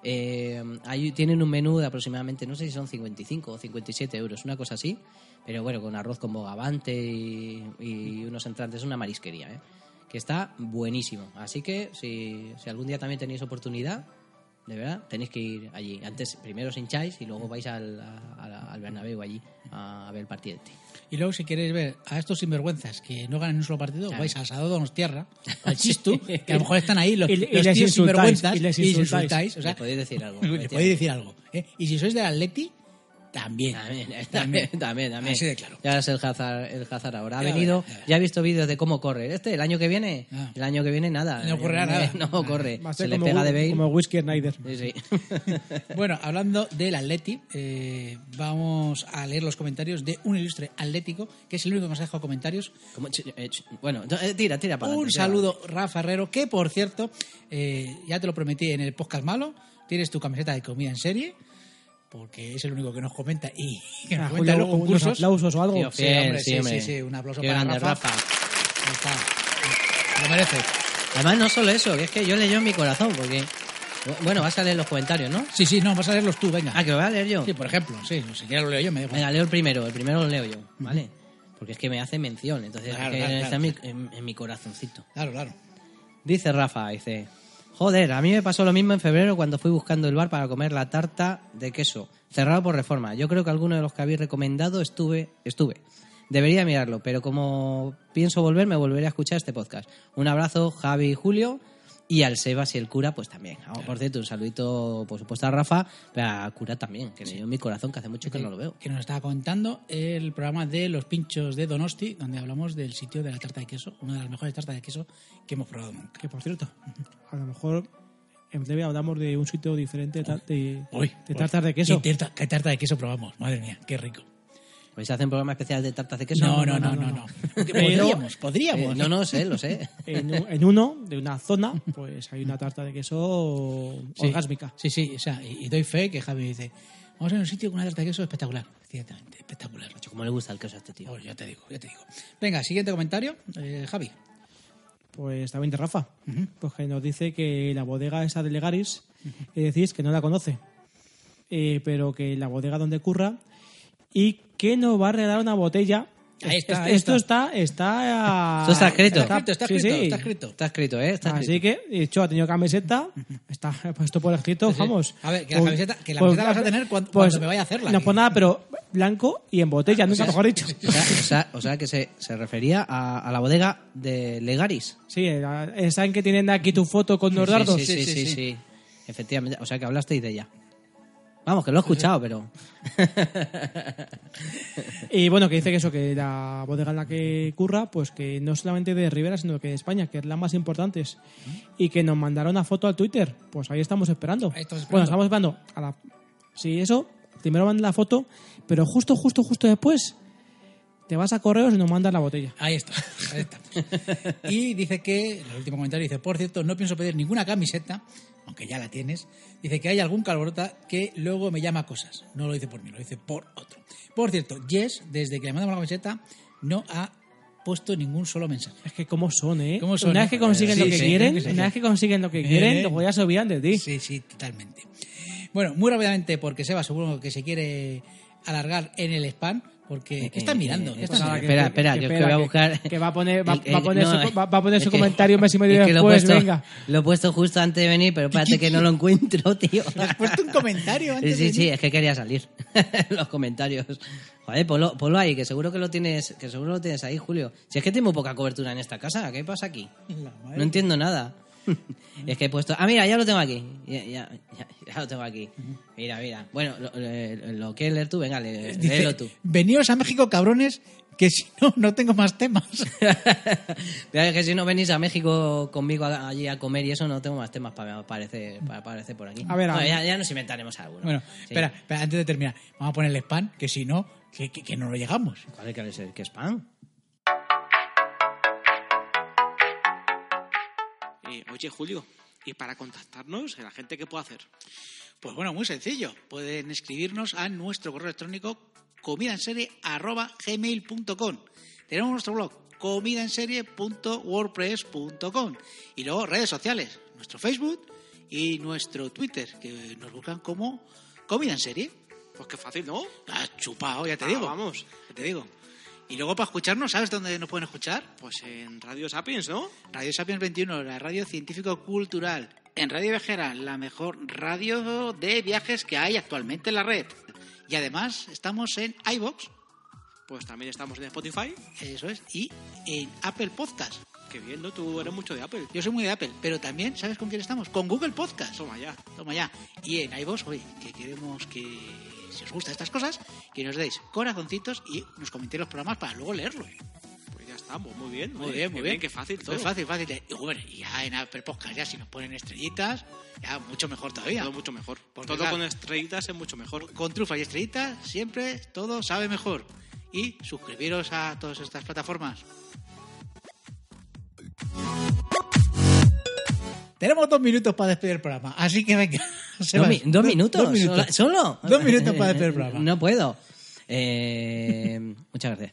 Ahí tienen un menú de aproximadamente, no sé si son 55 o 57 euros, una cosa así. Pero bueno, con arroz con bogavante y unos entrantes, una marisquería, que está buenísimo. Así que si algún día también tenéis oportunidad, de verdad, tenéis que ir allí. Antes, primero os hincháis y luego vais al Bernabéu allí a ver el partidete. Y luego, si queréis ver a estos sinvergüenzas que no ganan un solo partido, Claro. vais al Salado Donostierra, al Chistu, que a lo mejor están ahí los, Y los les tíos insultáis, sinvergüenzas y les y les insultáis. insultáis. O sea, Le podéis decir algo. le podéis decir algo. Y si sois del Atleti, también. También. Así de claro. Ya es el Hazard ahora. Ha Ya venido, verás. ya he visto vídeos de cómo corre. El año que viene, Ah. nada. No ocurrirá nada. No corre. Va a Se ser le como, pega de Bale. como Whisky Snyder. Sí. Bueno, hablando del Atleti, vamos a leer los comentarios de un ilustre atlético, que es el único que nos ha dejado comentarios. Bueno, tira para Un adelante, saludo, Rafa Herrero, que por cierto, ya te lo prometí en el podcast malo, tienes tu camiseta de comida en serie, porque es el único que nos comenta y que nos comenta en los Unos concursos. aplausos o algo. Tío, Sí, Bien, hombre, sí, hombre. sí, un aplauso Qué para grande, Rafa. Ahí está. Lo merece. Además, no solo eso, que es que yo leyó en mi corazón, porque... Bueno, vas a leer los comentarios, ¿no? Sí, no, vas a leerlos tú, venga. Ah, que lo voy a leer yo. Sí, por ejemplo, sí, si quieres lo leo yo, me dejo. Venga, leo el primero lo leo yo, ¿vale? Porque es que me hace mención, entonces Claro, es que claro, está claro. en mi corazoncito. Claro. Dice Rafa, dice... Joder, a mí me pasó lo mismo en febrero cuando fui buscando el bar para comer la tarta de queso. Cerrado por reforma. Yo creo que alguno de los que habéis recomendado estuve. Debería mirarlo, pero como pienso volver, me volveré a escuchar este podcast. Un abrazo, Javi y Julio. Y al Sebas y el cura, pues también. Claro. Por cierto, un saludito, por supuesto, a Rafa, pero al cura también, que me dio en mi corazón, que hace mucho que no lo veo. Que nos estaba contando el programa de los pinchos de Donosti, donde hablamos del sitio de la tarta de queso, una de las mejores tartas de queso que hemos probado nunca. Que, por cierto, a lo mejor en breve hablamos de un sitio diferente de tartas de queso. ¿Qué tarta de queso probamos? Madre mía, qué rico. ¿Pues se hacen programas especiales de tartas de queso? No. Podríamos. No sé, lo sé. En uno, de una zona, pues hay una tarta de queso orgásmica. Sí, o sea, y doy fe que Javi dice, vamos a un sitio con una tarta de queso espectacular. Ciertamente, espectacular. ¿Cómo le gusta el queso a este tío? Pues ya te digo. Venga, siguiente comentario, Javi. Pues también de Rafa, pues que nos dice que la bodega esa de Legaris, decís que no la conoce, pero que la bodega donde curra y que nos va a regalar una botella. Ahí está. Esto está Esto está escrito. Está escrito. Así que, de hecho, ha tenido camiseta, está puesto por escrito, vamos. A ver, que la camiseta la vas a tener cuando me vaya a hacerla. No, pues nada, pero blanco y en botella, nunca mejor dicho. O sea que se refería a la bodega de Legaris. Sí, ¿saben que tienen aquí tu foto con los dardos? Sí. Efectivamente, o sea que hablasteis de ella. Vamos, que lo he escuchado, pero... Y bueno, que dice que eso, que la bodega en la que curra, pues que no solamente de Rivera, sino que de España, que es la más importante. Y que nos mandaron una foto al Twitter. Pues ahí estamos esperando. Bueno, estamos esperando. Sí, eso, primero mandan la foto, pero justo después te vas a correos y nos mandas la botella. Ahí está. Y dice que, el último comentario dice, por cierto, no pienso pedir ninguna camiseta, aunque ya la tienes. Dice que hay algún calborota que luego me llama cosas. No lo dice por mí, lo dice por otro. Por cierto, Jess, desde que le mandamos la camiseta, no ha puesto ningún solo mensaje. Es que cómo son, ¿eh? ¿Cómo son, una vez que consiguen lo que quieren, luego ya se olvidan de ti. Sí, totalmente. Bueno, muy rápidamente, porque Seba seguro que se quiere alargar en el spam, porque ¿qué están mirando? Espera, que voy a buscar... Que va a poner su comentario un mes y medio después, venga. Lo he puesto justo antes de venir, pero espérate que no lo encuentro, tío. ¿Has puesto un comentario antes de venir? Sí, es que quería salir. Los comentarios. Joder, ponlo ahí, que seguro que lo tienes ahí, Julio. Si es que tengo poca cobertura en esta casa, ¿qué pasa aquí? No entiendo nada. Es que he puesto... mira, ya lo tengo aquí. Ya lo tengo aquí. Mira. Bueno, lo quieres leer tú, venga, léelo tú. Veníos a México, cabrones, que si no tengo más temas. Es que si no venís a México conmigo allí a comer y eso, no tengo más temas para aparecer por aquí. A ver, ya nos inventaremos alguno. Bueno, sí. espera, antes de terminar, vamos a ponerle spam, que si no, que no lo llegamos. ¿Cuál es el que spam? Oye, Julio, ¿y para contactarnos, la gente qué puede hacer? Pues bueno, muy sencillo. Pueden escribirnos a nuestro correo electrónico comidaenserie@gmail.com. Tenemos nuestro blog comidaenserie.wordpress.com y luego redes sociales, nuestro Facebook y nuestro Twitter, que nos buscan como Comida en Serie. Pues qué fácil, ¿no? Has chupado, ya te digo. Vamos. Ya te digo. Y luego para escucharnos, ¿sabes dónde nos pueden escuchar? Pues en Radio Sapiens, ¿no? Radio Sapiens 21, la radio científico-cultural. En Radio Viajera, la mejor radio de viajes que hay actualmente en la red. Y además estamos en iVoox. Pues también estamos en Spotify. Eso es. Y en Apple Podcast. Qué bien, ¿no? Tú eres mucho de Apple. Yo soy muy de Apple, pero también, ¿sabes con quién estamos? Con Google Podcast. Toma ya. Y en iVoox, oye, que queremos que, si os gustan estas cosas, que nos deis corazoncitos y nos comentéis los programas para luego leerlos. Pues ya estamos, muy bien. Muy bien. Qué fácil todo. Es fácil. Y bueno, ya en Apple Podcast, ya si nos ponen estrellitas, ya mucho mejor todavía. Todo mucho mejor. Porque, todo claro, con estrellitas es mucho mejor. Con trufas y estrellitas, siempre todo sabe mejor. Y suscribiros a todas estas plataformas. Tenemos 2 minutos para despedir el programa, así que venga. ¿2 minutos? ¿Solo? 2 minutos para despedir el programa. No puedo. Muchas gracias.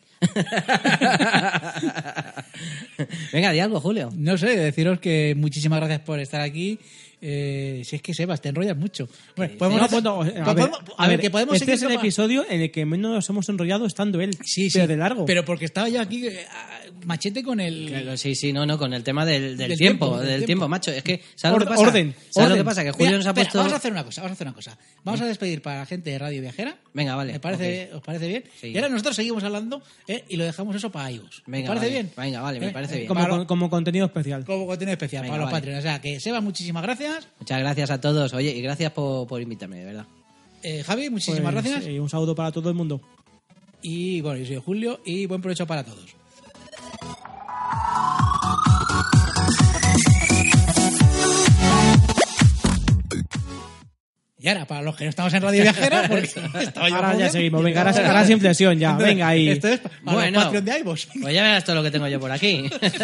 Venga, di algo, Julio. No sé, deciros que muchísimas gracias por estar aquí. Si es que, Sebas, te enrollas mucho. Bueno, podemos este es el episodio en el que menos nos hemos enrollado estando él. Sí, pero de largo. Pero porque estaba yo aquí machete con el... Claro, sí, no, con el tema del Del tiempo, tiempo, del del tiempo, tiempo. macho. Es que, ¿sabes lo que pasa? Orden. ¿Sabes lo que pasa? Que Julio Mira, nos ha espera, puesto... Vamos a hacer una cosa. Vamos a despedir para la gente de Radio Viajera. Venga, vale. ¿Me parece, ok. ¿Os parece bien? Sí. Y ahora nosotros seguimos hablando y lo dejamos eso para iVoox. Venga, ¿Me parece vale. bien? Venga, vale, me parece bien. Para lo- Como contenido especial. Como contenido especial Venga, para los vale. Patreons. O sea, que Seba, muchísimas gracias. Muchas gracias a todos. Oye, y gracias por invitarme, de verdad. Javi, muchísimas Pues, gracias. un saludo para todo el mundo. Y bueno, yo soy Julio y buen provecho para todos. Y ahora, para los que no estamos en Radio Viajera, porque estaba yo Ahora ya moviendo. seguimos. Venga, ahora sin flexión ya. Venga ahí. Esto es para Bueno. los Patreon de iVoox. Pues ya verás todo lo que tengo yo por aquí.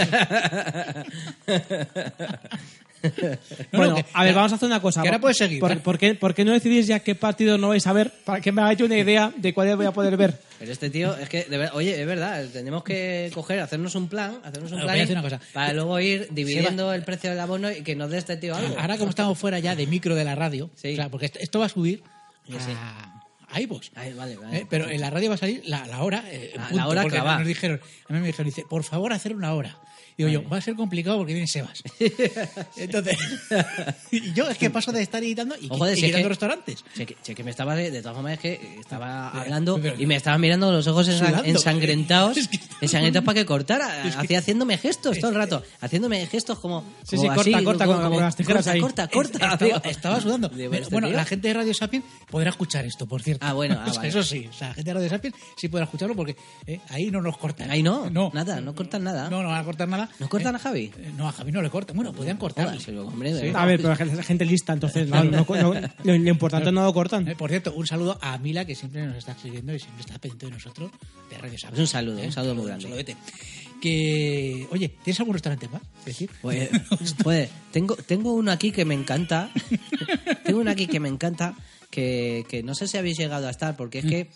Bueno, que- a ver, que- vamos a hacer una cosa. que ahora puedes seguir. ¿Por qué no decidís ya qué partido no vais a ver? Para que me hagáis una idea de cuál voy a poder ver. Pero este tío, es que, oye, es verdad, tenemos que hacernos un plan Voy a decir una cosa. para luego ir dividiendo el precio del abono y que nos dé este tío algo. Ahora como estamos fuera ya de micro de la radio, Sí. o sea, porque esto va a subir Sí. a iVoox. Ay, vale. Pero en la radio va a salir la hora. La hora porque clavada. nos dijeron, a mí me dijeron, dice, por favor, hacer una hora. Digo yo, va a ser complicado porque viene Sebas. Entonces, y yo es que paso de estar editando y, Ojo, y si es quitando que- restaurantes. Que me estaba, de todas formas, es que estaba Pero- hablando pero- y me estaban mirando los ojos Sudando. ensangrentados, Es que- ensangrentados para que cortara. Es que- Hacía haciéndome gestos todo el rato, haciéndome gestos como, Sí, como sí, corta, así, corta, como- con las tijeras ahí. corta. Estaba sudando. Digo, ¿este Bueno, tío? la gente de Radio Sapiens podrá escuchar esto, por cierto. Ah, bueno, O sea, vale. Eso sí, o sea, la gente de Radio Sapiens sí podrá escucharlo porque ahí no nos cortan. Ahí no, nada, no cortan nada. No van a cortar nada. ¿No cortan a Javi? No, a Javi no le cortan. Bueno, podrían cortar. Sí, hombre, A ver, pero la gente lista, entonces lo importante no lo cortan. Por cierto, un saludo a Mila, que siempre nos está escribiendo y siempre está pendiente de nosotros, de Radio Sapiens. Pues un saludo muy grande. saludete. Que, oye, ¿tienes algún restaurante más? Es decir, Pues, tengo uno aquí que me encanta. Tengo uno aquí que me encanta. Que no sé si habéis llegado a estar, porque es que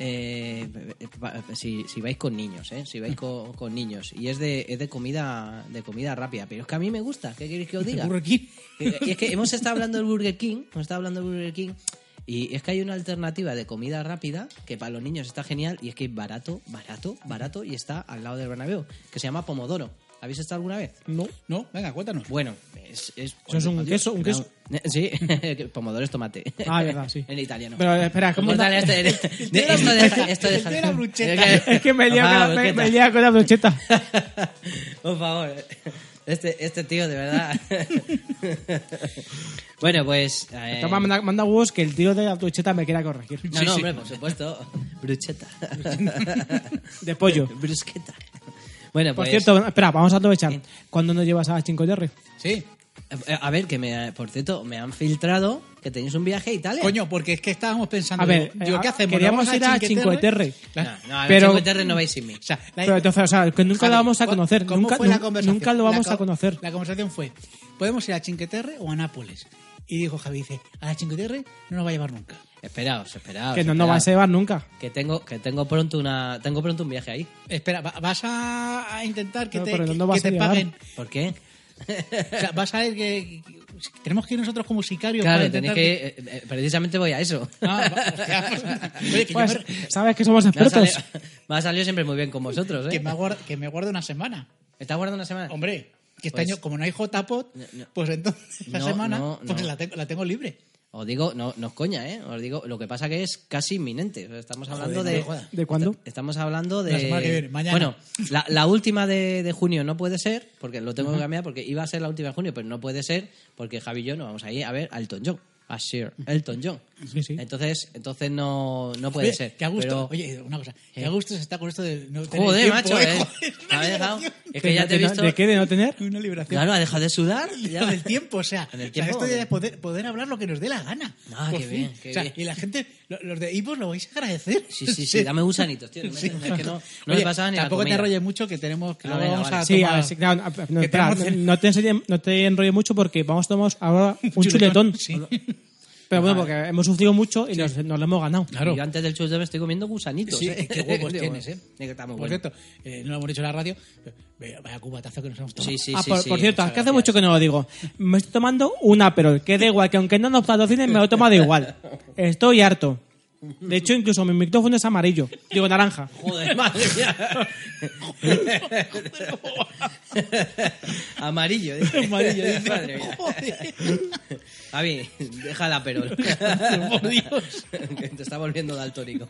si vais con niños, si vais con niños, y es de comida rápida, pero es que a mí me gusta. ¿Qué queréis que os diga? Burger King. Y es que hemos estado hablando del Burger King, y es que hay una alternativa de comida rápida que para los niños está genial, y es que es barato, y está al lado del Bernabéu, que se llama Pomodoro. ¿Habéis estado alguna vez? No. No, venga, cuéntanos. Bueno, es ¿Eso es un queso? ¿Un queso? Sí, pomodoro es tomate. Ah, verdad, sí. En italiano. Pero espera, ¿cómo Pues dale, esto deja. Era brucheta. Es que me lía Ah, con, brucheta. me lía con la brocheta. Por favor. Este tío, de verdad. Bueno, pues. Toma, manda huevos que el tío de la brocheta me quiera corregir. No, hombre, por supuesto. Brucheta. De pollo. Brusqueta. Bueno, Por pues. cierto, espera, vamos a aprovechar. ¿Cuándo nos llevas a 5DR? Sí. A ver, por cierto, me han filtrado que tenéis un viaje a Italia. Coño, porque es que estábamos pensando. A ver, digo, ¿qué hacemos? queríamos ¿Nos ir vamos a 5DR. No, a ver, Pero- 5TR no vais sin mí. O sea, Pero entonces, o sea, que nunca Javi, lo vamos a ¿cómo- conocer. ¿cómo Nunca, fue la conversación? nunca lo vamos La a conocer. La conversación fue, ¿podemos ir a Cinqueterre o a Nápoles? Y dijo Javi, dice, a la Cinqueterre no nos va a llevar nunca. Esperaos. Que no nos vas a llevar nunca. Que tengo pronto un viaje ahí. Espera, vas a intentar que No, te, pero no que- nos que vas a te llevar. paguen. ¿Por qué? O sea, vas a ver que tenemos que ir nosotros como sicarios Claro, para tenéis intentar... que. Precisamente voy a eso. Hostia, pues, oye, que, Pues, yo me, sabes que somos Me ha expertos. salido siempre muy bien con vosotros, ¿eh? que me guarde una semana. ¿Estás guardando una semana? Hombre, que este Pues- año, como no hay JPOT, No. pues entonces la No, semana no, pues no. la tengo libre. Os digo, no es coña, ¿eh? Os digo, lo que pasa que es casi inminente. O sea, estamos hablando Joder, de... no me jodas. ¿De cuándo? Estamos hablando de... La semana que viene, mañana. Bueno, la última de junio no puede ser, porque lo tengo que cambiar, porque iba a ser la última de junio, pero no puede ser, porque Javi y yo nos vamos a ir a ver a Elton John. A Sir Elton John. Sí, sí. Entonces no puede Oye, ser. que a gusto, Pero- oye, una cosa, que a gusto se está con esto de no tener Joder, tiempo, macho, Joder, me ha dejado- liberación. Es que ya te he visto... ¿De qué? ¿De no tener? Una liberación. Claro, ha dejado de sudar. ya. Con el tiempo, o sea, Con el o sea, tiempo, esto de poder hablar lo que nos dé la gana. Ah, Por qué fin. bien, qué O sea, bien. y la gente, los de Ipos lo vais a agradecer. Sí, dame gusanitos, tío. Sí. Es que no Oye, me pasaba ni la tampoco te comida. enrolles mucho que tenemos que Ah, luego venga, vamos vale. a Sí, tomar... a ver, sí, claro, no, que espera, tenemos- no te enrolles mucho porque vamos a tomar ahora un chuletón. Sí. Pero bueno, porque hemos sufrido mucho y nos lo hemos ganado. Claro. Y yo antes del chuletón me estoy comiendo gusanitos. Sí, ¿eh? qué huevos Digo, tienes, ¿eh? que está muy Por bueno. cierto, no lo hemos dicho en la radio, vaya cubatazo que nos hemos tomado. Sí, sí, Por sí, cierto, muchas es que hace gracias. mucho que no lo digo. Me estoy tomando una, pero que da igual, que aunque no nos patrocinen, me lo he tomado igual. Estoy harto. De hecho, incluso mi micrófono es amarillo. Digo, naranja. Joder, madre mía. Amarillo. Amarillo, dice. Madre mía. Javi, deja la perol. Por Dios. Que te está volviendo daltónico.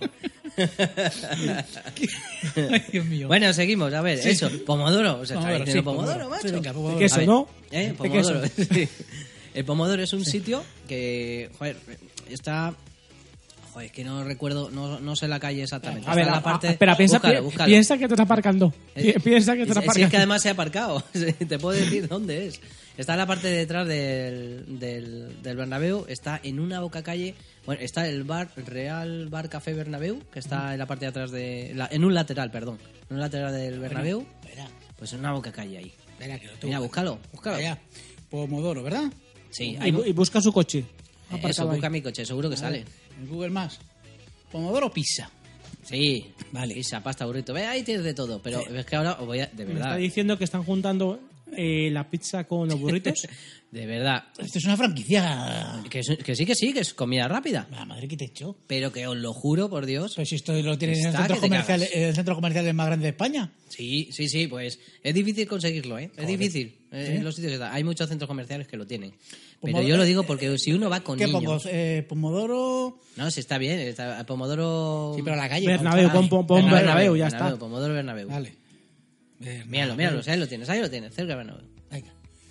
Ay, Dios mío. Bueno, seguimos. A ver, eso. Pomodoro. O sea, Pomodoro, está diciendo sí, pomodoro, macho. Sí, venga, pomodoro. ¿Qué es A ver, no? Pomodoro. Sí. El Pomodoro es un sitio que, joder, está... Joder, es que no recuerdo, no sé la calle exactamente. A ver, Está en la parte... espera, Búscalo. piensa que te está aparcando. Piensa que te está Si aparcando. es que además se ha aparcado. Te puedo decir dónde es. Está en la parte de detrás del Bernabéu. Está en una boca calle. Bueno, está el Real Bar Café Bernabéu, que está en la parte de atrás en un lateral, perdón. En un lateral del Bernabéu. Espera, Pues en una boca calle ahí. espera, que lo tengo. Mira, búscalo. Allá. Pomodoro, ¿verdad? Sí, Y busca su coche. eso, Aparcado ahí. busca mi coche, seguro que sale. En Google Maps. Pomodoro pizza. Sí, Vale. Pizza, pasta, burrito. Ve, ahí tienes de todo. Pero es que ahora os voy a... De Me está verdad. diciendo que están juntando la pizza con los burritos. De verdad. Esto es una franquicia. Que sí, que es comida rápida. La madre que te echó. Pero que os lo juro, por Dios. Pues si esto lo tienes en el Está centro que te comercial, cagas. el centro comercial más grande de España. Sí, pues es difícil conseguirlo, ¿eh? Es difícil. En los sitios que está. Hay muchos centros comerciales que lo tienen. Pero yo lo digo porque si uno va con ¿Qué niños... pongo? Pomodoro. No, si está bien. Está Pomodoro... Sí, pero a la calle. Bernabéu, pon Bernabéu, ya está. Pomodoro Bernabéu. Vale. Míralo, ahí lo tienes, cerca de Bernabéu. Venga.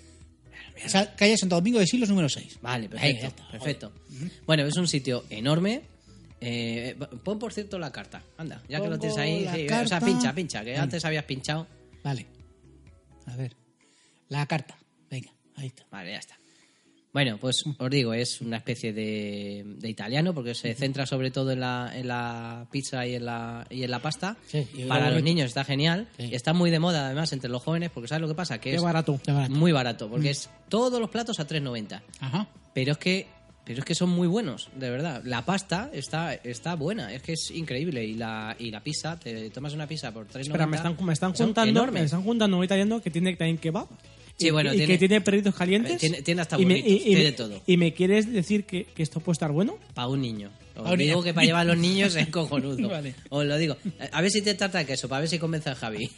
Calle Santo Domingo de Silos número 6. Vale, Venga, perfecto, ya está, perfecto. Bueno, es un sitio enorme. Pon, por cierto, la carta. Anda, ya que lo tienes ahí. Pongo la Sí, o sea, carta. pincha, que Venga. antes habías pinchado. Vale. A ver. La carta. Venga, ahí está. Vale, ya está. Bueno, pues os digo, es una especie de italiano porque se centra sobre todo en la pizza y en la pasta. Sí, y Para luego los le- niños está genial. Sí. Y está muy de moda además entre los jóvenes porque ¿sabes lo que pasa? Que Qué es barato. Está barato. muy barato porque es todos los platos a 3,90. Ajá. Pero es que son muy buenos, de verdad. La pasta está buena, es que es increíble. Y la pizza, te tomas una pizza por 3,90. Espera, me están son juntando enormes. un italiano que tiene también kebab. Sí, bueno, y que tiene perritos calientes. tiene hasta y me- burritos, tiene de todo. ¿Y me quieres decir que esto puede estar bueno? Para un niño. Os Pa' un digo niño. que para llevar a los niños es cojonudo. Vale. Os lo digo. A ver si te trata de queso, para ver si convence a Javi.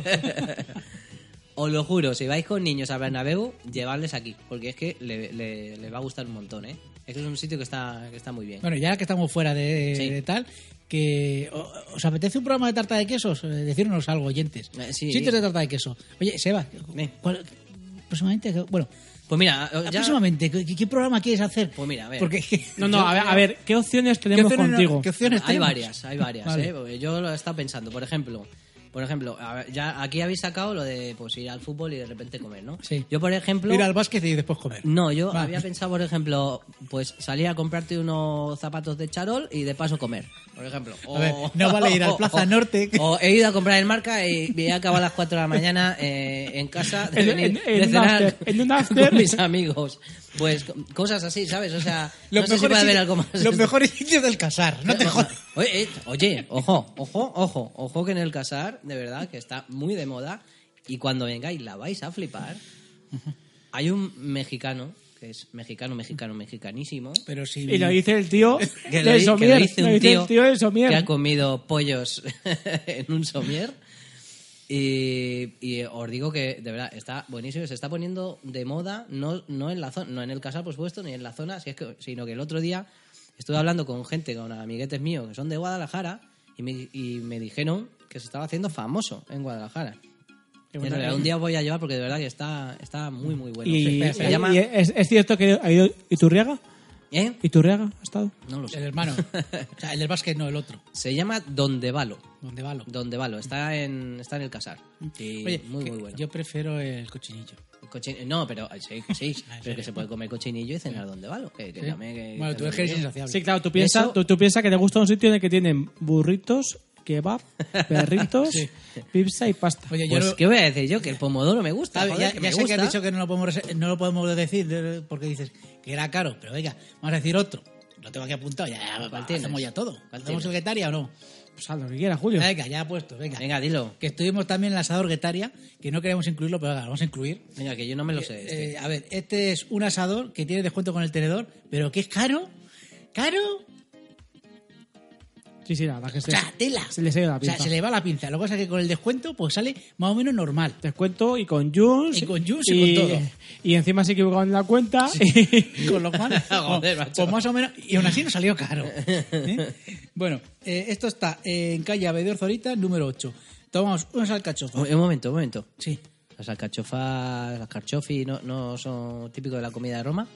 Os lo juro, si vais con niños a Bernabéu, llevarles aquí. Porque es que le va a gustar un montón, ¿eh? Es que es un sitio que está muy bien. Bueno, ya que estamos fuera Sí. de tal, que ¿os apetece un programa de tarta de quesos? Decirnos algo, oyentes. Sí. Sitios de tarta de queso. Oye, Seba, próximamente, bueno, Pues mira, ya... próximamente, ¿qué programa quieres hacer? Pues mira, a ver. Porque No, a ver, ¿qué opciones tenemos contigo? ¿Qué opciones Hay tenemos? varias, Vale. Porque yo lo he estado pensando. Por ejemplo, a ver, ya aquí habéis sacado lo de pues ir al fútbol y de repente comer, ¿no? Sí. Yo, por ejemplo... Ir al básquet y después comer. No, yo Vale. había pensado, por ejemplo, pues salir a comprarte unos zapatos de charol y de paso comer, por ejemplo. A ver, no vale ir al Plaza Norte. O he ido a comprar el Marca y he acabado a las 4 de la mañana en casa de, En un cenar after, en un after. con mis amigos. Pues cosas así, ¿sabes? O sea, no sé si puede haber algo más. Los mejores sitios del Casar, no te jodas. Oye, ojo que en el Casar, de verdad, que está muy de moda y cuando vengáis la vais a flipar. Hay un mexicano, que es mexicanísimo, Pero si... Y lo dice el tío que lo del dice somier. un Lo dice el tío del somier. que ha comido pollos en un somier. Y os digo que de verdad está buenísimo, se está poniendo de moda, no en la zona, no en el Casar, por supuesto, ni en la zona, sino que el otro día estuve hablando con gente, con amiguetes míos que son de Guadalajara y me dijeron que se estaba haciendo famoso en Guadalajara. Qué bueno. En realidad, un día os voy a llevar porque de verdad que está muy muy bueno. Y, Se llama... y es cierto que ha ido Iturriaga. ¿Eh? ¿Iturriaga ha estado? No lo sé. El hermano. O sea, el del básquet no, el otro. Se llama Donde Valo. ¿Dónde va lo? Donde Valo. Está en el Casar. Y Oye, muy que bueno. yo prefiero el cochinillo. No, pero sí, pero que se puede comer cochinillo y cenar donde valo. Que ¿Sí? llame, que Bueno, tú que es que eres yo. insaciable. Sí, claro, tú piensas Eso- tú piensas que te gusta un sitio en el que tienen burritos, kebab, perritos, Sí. pizza y pasta. Oye, yo Pues, no- ¿qué voy a decir yo? Que el pomodoro me gusta. Ah, joder, ya que me sé que gusta. has dicho que no lo podemos decir porque dices que era caro, pero venga, vamos a decir otro. Lo tengo aquí apuntado, ya ¿Cuál hacemos tienes? ya todo. ¿Cuál ¿Hacemos tienes? el Guetaria o no? Pues haz lo que quieras, Julio. Venga, ya puesto, venga. Venga, dilo. Que estuvimos también en el asador Guetaria, que no queríamos incluirlo, pero venga, lo vamos a incluir. Venga, que yo no me lo sé. Este. A ver, este es un asador que tiene descuento con el tenedor, pero que es caro. ¿Caro? Sí, la verdad que O sea, tela. se les ha ido la O sea, pinza. se le va la pinza. Lo que pasa es que con el descuento pues sale más o menos normal. Descuento y con Junes. Y con Junes y con todo. Y encima se equivocaron en la cuenta. Con lo cual, Joder, macho. pues más o menos, y aún así nos salió caro. Bueno, esto está en calle Abedor Zorita, número 8. Tomamos unas alcachofas. Un momento. Sí. Las alcachofas, las carchofi no son típicos de la comida de Roma.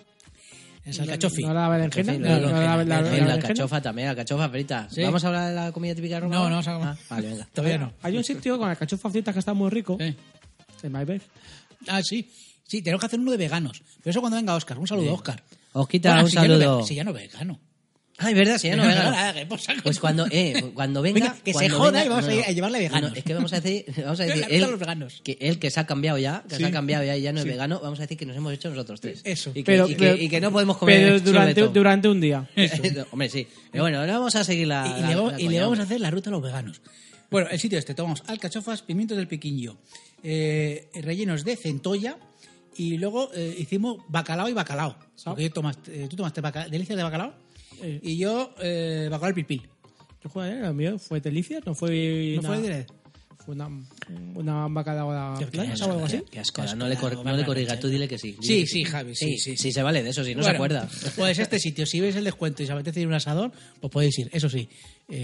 Es alcachofi. No la berenjena. Sí, No, no, la la berenjena. alcachofa también, la alcachofa frita. Sí. ¿Vamos a hablar de la comida típica de Roma? No, no vamos a comer. Vale, venga. Todavía no. Hay un sitio con alcachofas fritas que está muy rico. Sí. En Mayberg. Ah, sí. Sí, tenemos que hacer uno de veganos. Pero eso cuando venga Óscar. Un saludo, Óscar. Osquita, Bueno, un si ya no saludo. si ya no es vegano. Ay, verdad, sí, ya no Venga, vegano. nada, que por saco. Pues cuando venga... Venga, que se cuando joda venga- y vamos no, a ir no. a llevarle veganos. No, es que vamos a decir Venga, él, los veganos. que se ha cambiado ya, Sí. se ha cambiado ya y ya no es Sí. vegano, vamos a decir que nos hemos hecho nosotros tres. Eso. Y que, Pero- y que- pero- y que no podemos comer Pero sorbetón. durante un día. Hombre, sí. Pero bueno, ahora vamos a seguir la... Y la- le vamos, la y le coña, vamos a hombre. hacer la ruta a los veganos. Bueno, el sitio tomamos alcachofas, pimientos del piquillo, rellenos de centolla y luego hicimos bacalao y bacalao. Porque tú tomaste delicias de bacalao y yo bacalao al pilpil. ¿Qué fue? Lo mío fue delicias, no fue. ¿No fue de Fue una bacalao Qué plancha o algo así. Qué asco, Qué asco, no le Bárbara, corrigas, tú dile que sí. Sí, Dile que sí, Javi, sí. Sí, se vale de eso, si no se Bueno, acuerda. Pues este sitio, si veis el descuento y os apetece ir a un asador, pues podéis ir, eso sí.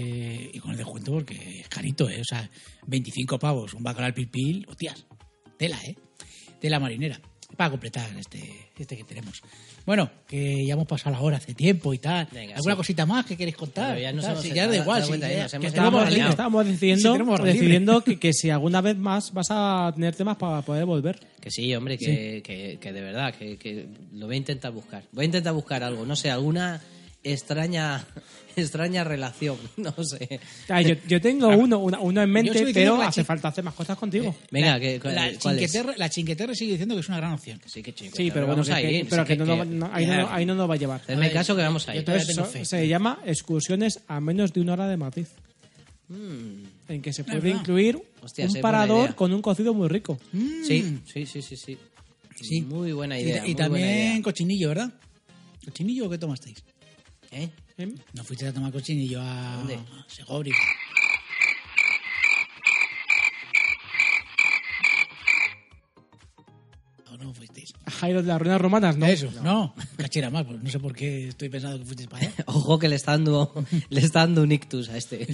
Y con el descuento porque es carito, ¿eh? O sea, 25 pavos, un bacalao al pilpil, hostias, tela, ¿eh? Tela marinera. Para completar este que tenemos. Bueno, que ya hemos pasado la hora hace tiempo y tal. Venga, ¿Alguna sí. cosita más que queréis contar? Pero ya nos Tal, hemos sí, dado ya da igual. cuenta, Sí, ya ya- nos que hemos tenemos dado barra libre. Estábamos Sí, decidiendo, tenemos barra libre. decidiendo que si alguna vez más vas a tener temas para poder volver. Que sí, hombre, que de verdad, que lo voy a intentar buscar. Voy a intentar buscar algo, no sé, alguna extraña relación, no sé. Ah, yo tengo uno en mente, estoy diciendo pero que la hace falta hacer más cosas contigo. Venga, ¿cuál es? La chinqueterra sigue diciendo que es una gran opción. Sí, que chico. Sí, pero bueno, vamos a ir. pero sí, que ahí no nos va a llevar. Hazme caso que vamos a ir. yo todavía Entonces, tengo fe. se llama excursiones a menos de una hora de Madrid. En que se puede verdad. incluir Hostia, un sí, buena parador idea. con un cocido muy rico. Sí. Sí. Muy buena Y, idea. y muy buena también idea. cochinillo, ¿verdad? ¿Cochinillo o qué tomasteis? ¿Eh? ¿No fuiste a tomar cochinillo a ¿Dónde? Segovia? ¿O no fuisteis? A Jairo de las ruinas romanas, ¿no? Eso, no. Cachera más, pues no sé por qué estoy pensando que fuisteis para allá. Ojo que le está dando un ictus a este.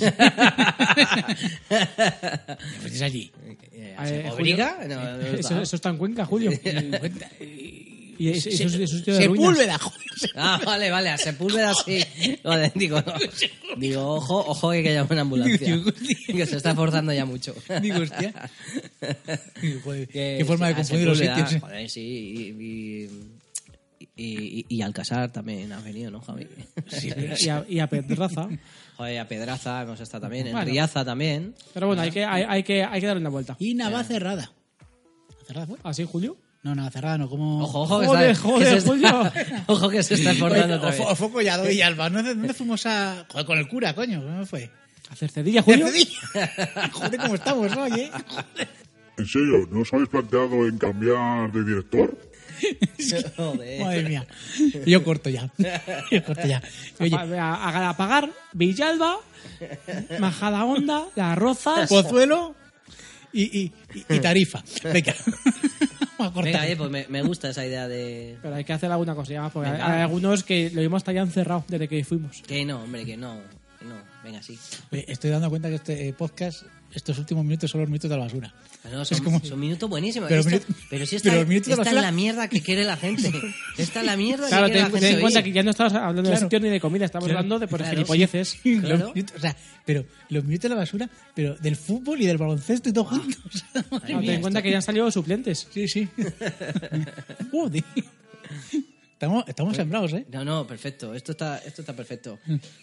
Fuisteis allí. ¿A Segovia? Julio, No, no eso está. está en Cuenca, Julio. Y eso es sitio de ruinas. Sepúlveda, joder. Ah, vale, a Sepúlveda sí. Joder, digo, ojo que hay que llamar una ambulancia. Que se está forzando ya mucho. Digo, hostia. Joder, qué forma de a confundir los Sepúlveda, sitios. Joder, sí, y Alcázar también ha venido, ¿no, Javi? Y a Pedraza. Joder, a Pedraza hemos estado también, en Bueno. Riaza también. Pero bueno, hay que darle una vuelta. Y Navacerrada. ¿Cerrada fue? ¿Así, Julio? No, Navacerrada no, como... Ojo, que Joder, está, joder, que se Julio. está, ojo que se está esforzando otra vez. O fue Collado y Alba. ¿Dónde fuimos a...? Joder, con el cura, coño. ¿Cómo fue? ¿A Cercedilla, Julio? Joder, ¿cómo estamos hoy, eh? ¿En serio? ¿No os habéis planteado en cambiar de director? Joder. Madre mía. Yo corto ya. Oye, A Galapagar, Villalba, Majadahonda, Las Rozas. Pozuelo y Tarifa. Venga. Vamos a cortar. Venga, pues me gusta esa idea de... Pero hay que hacer alguna cosilla más, porque Venga. hay algunos que lo mismo hasta ya han cerrado desde que fuimos. Que no, hombre, que no. Venga, sí. Oye, estoy dando cuenta que este podcast, estos últimos minutos son los minutos de la basura. No, Es son, como- son minutos buenísimos. Pero Esto- minuto- pero si esta, pero minutos de esta es basura- la mierda que quiere la gente. Esta es la mierda Claro, que quiere la ten gente. en cuenta oír. que ya no estamos hablando de Claro. sitio ni de comida, estamos Claro. hablando de por Claro, gilipolleces. Claro. Los minutos, o sea, pero los minutos de la basura, pero del fútbol y del baloncesto y todo juntos. Madre Claro, mía, ten en cuenta que ya han salido suplentes. Sí, sí. Joder. Estamos sembrados, ¿eh? No, perfecto. Esto está perfecto.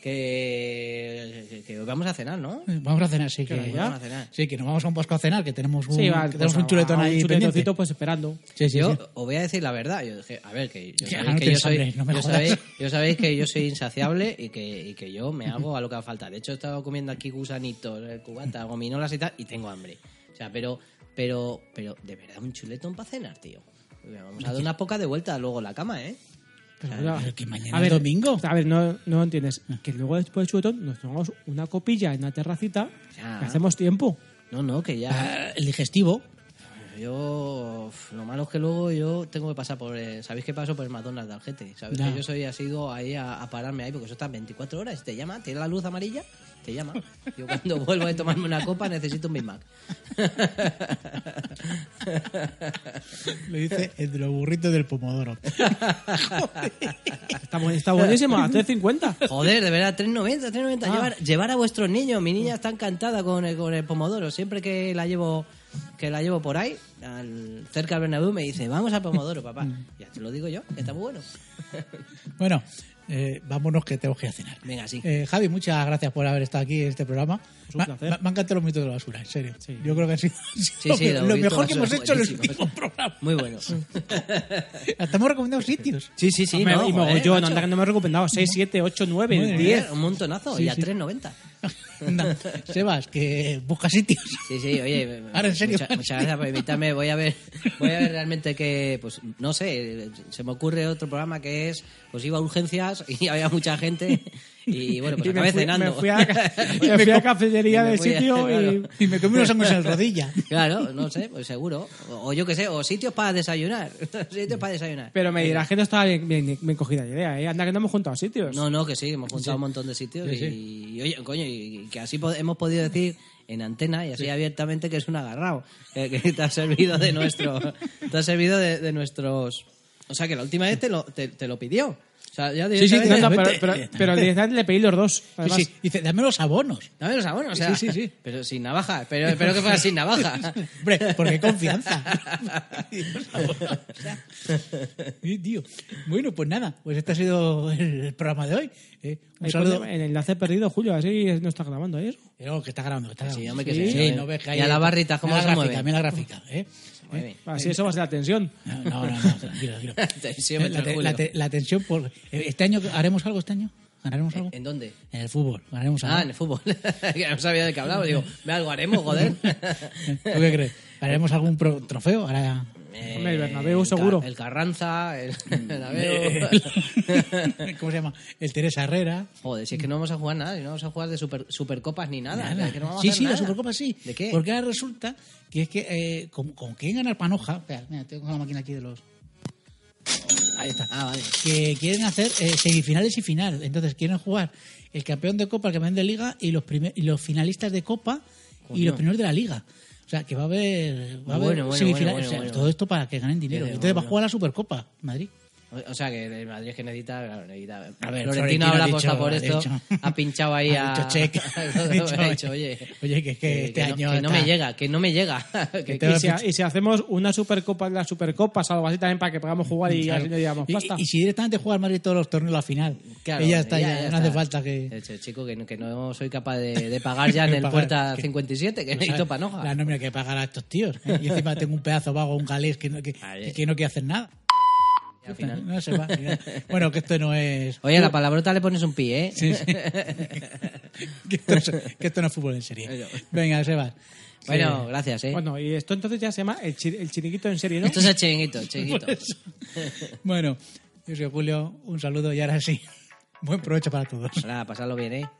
Que vamos a cenar, ¿no? Vamos a cenar, sí, que Vamos a cenar. Sí, que nos vamos a un pasco a cenar, que tenemos un, Sí, va, que tenemos pues un chuletón a ahí un pendiente. chuletoncito pues esperando. Sí, sí, Yo sí. os voy a decir la verdad. Yo dije, a ver, que yo Ya, sabéis no que tienes yo soy, hambre, no me yo jodas. sabéis que yo soy insaciable y que yo me hago a lo que haga falta. De hecho, he estado comiendo aquí gusanitos, cubata, gominolas y tal, y tengo hambre. O sea, pero de verdad un chuletón para cenar, tío. Vamos a dar una poca de vuelta luego a la cama, ¿eh? Pero que mañana es domingo. A ver, no entiendes. Que luego después del chubetón nos tomamos una copilla en la terracita Ya. y hacemos tiempo. No, que ya... El digestivo. Yo, lo malo es que luego yo tengo que pasar por... ¿Sabéis que paso por el McDonald's de Algete? ¿Sabéis Ya. que yo soy asiduo ahí a pararme ahí? Porque eso está 24 horas. Te llama, tiene la luz amarilla, te llama. Yo cuando vuelvo a tomarme una copa necesito un Big Mac. Lo dice el de los burritos del pomodoro. Está buenísimo, a 3.50. Joder, de verdad, 3.90. Llevar a vuestros niños. Mi niña está encantada con el pomodoro. Siempre que la llevo por ahí, cerca del Bernabéu, me dice, vamos al pomodoro, papá. Ya te lo digo yo, que está muy bueno. Bueno, vámonos que tenemos que ir a cenar. Venga, sí. Javi, muchas gracias por haber estado aquí en este programa. un placer. Me han encantado los mitos de la basura, en serio. Sí. Yo creo que ha sido Sí, lo los mejor que mitos hemos hecho en los buenísimos. últimos programas. Muy bueno. Hasta hemos recomendado sitios. Sí, Hombre, no, y joder, mogollón, macho. anda que no me he recomendado 6, 7, 8, 9, Madre 10. Un montonazo, Sí, y a sí. 3.90. Anda, Sebas, que busca sitios. Sí, oye, Ahora, en serio. muchas gracias por invitarme. Voy a ver realmente que, pues, no sé, se me ocurre otro programa que es, pues iba a urgencias y había mucha gente y bueno, pues Y acabé cenando. me fui a cafetería Y me del fui a- sitio claro. Y me comí unos hongos en la rodilla. Claro, no sé, pues seguro. O yo qué sé, o sitios para desayunar. Sitios para desayunar. Pero me dirás que no estaba bien cogida la idea, ¿eh? Anda que no hemos juntado sitios. No, que sí, hemos juntado un montón de sitios y oye, coño, y que así hemos podido decir en antena y así abiertamente que es un agarrao, que te ha servido de nuestros... O sea, que la última vez te lo pidió. O sea, ya Sí, directamente... no, directamente. pero directamente le pedí los dos. Además. Sí, sí. Dice, dame los abonos. Dame los abonos, o sea, Sí. pero sin navaja, pero espero que fuera sin navaja. Hombre, porque hay confianza. Sí, tío. Bueno, pues nada, pues este ha sido el programa de hoy. Un Ahí saludo. pone el enlace perdido, Julio, así no está grabando eso. No, que está grabando, que está grabando. Sí, hombre, que Sí, sí. no ves que hay- Y a la barrita, ¿cómo mira se la mueve? gráfica, mira la gráfica, Muy bien. Así eso va a ser la tensión. No, tranquilo. Tensión entre Julio. La tensión por... ¿Este año haremos algo este año? ¿Ganaremos algo? ¿En dónde? En el fútbol, ganaremos algo. Ah, en el fútbol. Que no sabía de qué hablaba. Digo, ve algo haremos, joder. ¿Tú qué crees? ¿Ganaremos algún trofeo? Ahora... Hombre, el Bernabéu seguro. El Carranza, el Bernabéu. ¿Cómo se llama? El Teresa Herrera. Joder, si es que no vamos a jugar nada, no vamos a jugar de supercopas ni nada. Nada. Es que no vamos a Sí, hacer sí, la nada. Supercopa sí. ¿De qué? Porque ahora resulta que es que, como quieren ganar Panoja, espera, mira, tengo la máquina aquí de los... Ahí está. Ah, vale. Que quieren hacer semifinales y final. Entonces quieren jugar el campeón de Copa, el campeón de Liga y los finalistas de Copa y los primeros de la Liga. O sea, que va a haber Bueno, semifinales. bueno. Todo esto para que ganen dinero. Bien, Entonces va a bueno. jugar la Supercopa, Madrid. O sea, que el Madrid es que necesita... A ver, Florentino habla ha posta dicho- por ha esto. dicho- Ha pinchado ahí ha a... dicho check. Ha dicho, oye... Oye, que es que este no, año que no está- me llega, que no me llega. Que- Y si hacemos una supercopa en las supercopas, algo así también para que podamos jugar y Claro. así le digamos pasta. Y si directamente juega el Madrid todos los torneos a la final, Claro, y ya está, ya no está. hace falta que... De hecho, chico, que no soy capaz de pagar ya en el Pagar, Puerta que- 57, que O sea, necesito panoja. La nómina que pagar a estos tíos. ¿eh? Y encima tengo un pedazo vago, un galés que no quiere hacer nada. Al final. No se va. Bueno, que esto no es... Oye, a la palabrota le pones un pi, ¿eh? Sí. que esto no es fútbol en serie. Venga, Sebas. Bueno, gracias, ¿eh? Bueno, y esto entonces ya se llama el chiringuito en serie, ¿no? Esto es el chiringuito, el chiringuito. Bueno, yo soy Julio, un saludo y ahora sí. Buen provecho para todos. Nada, pasadlo bien, ¿eh?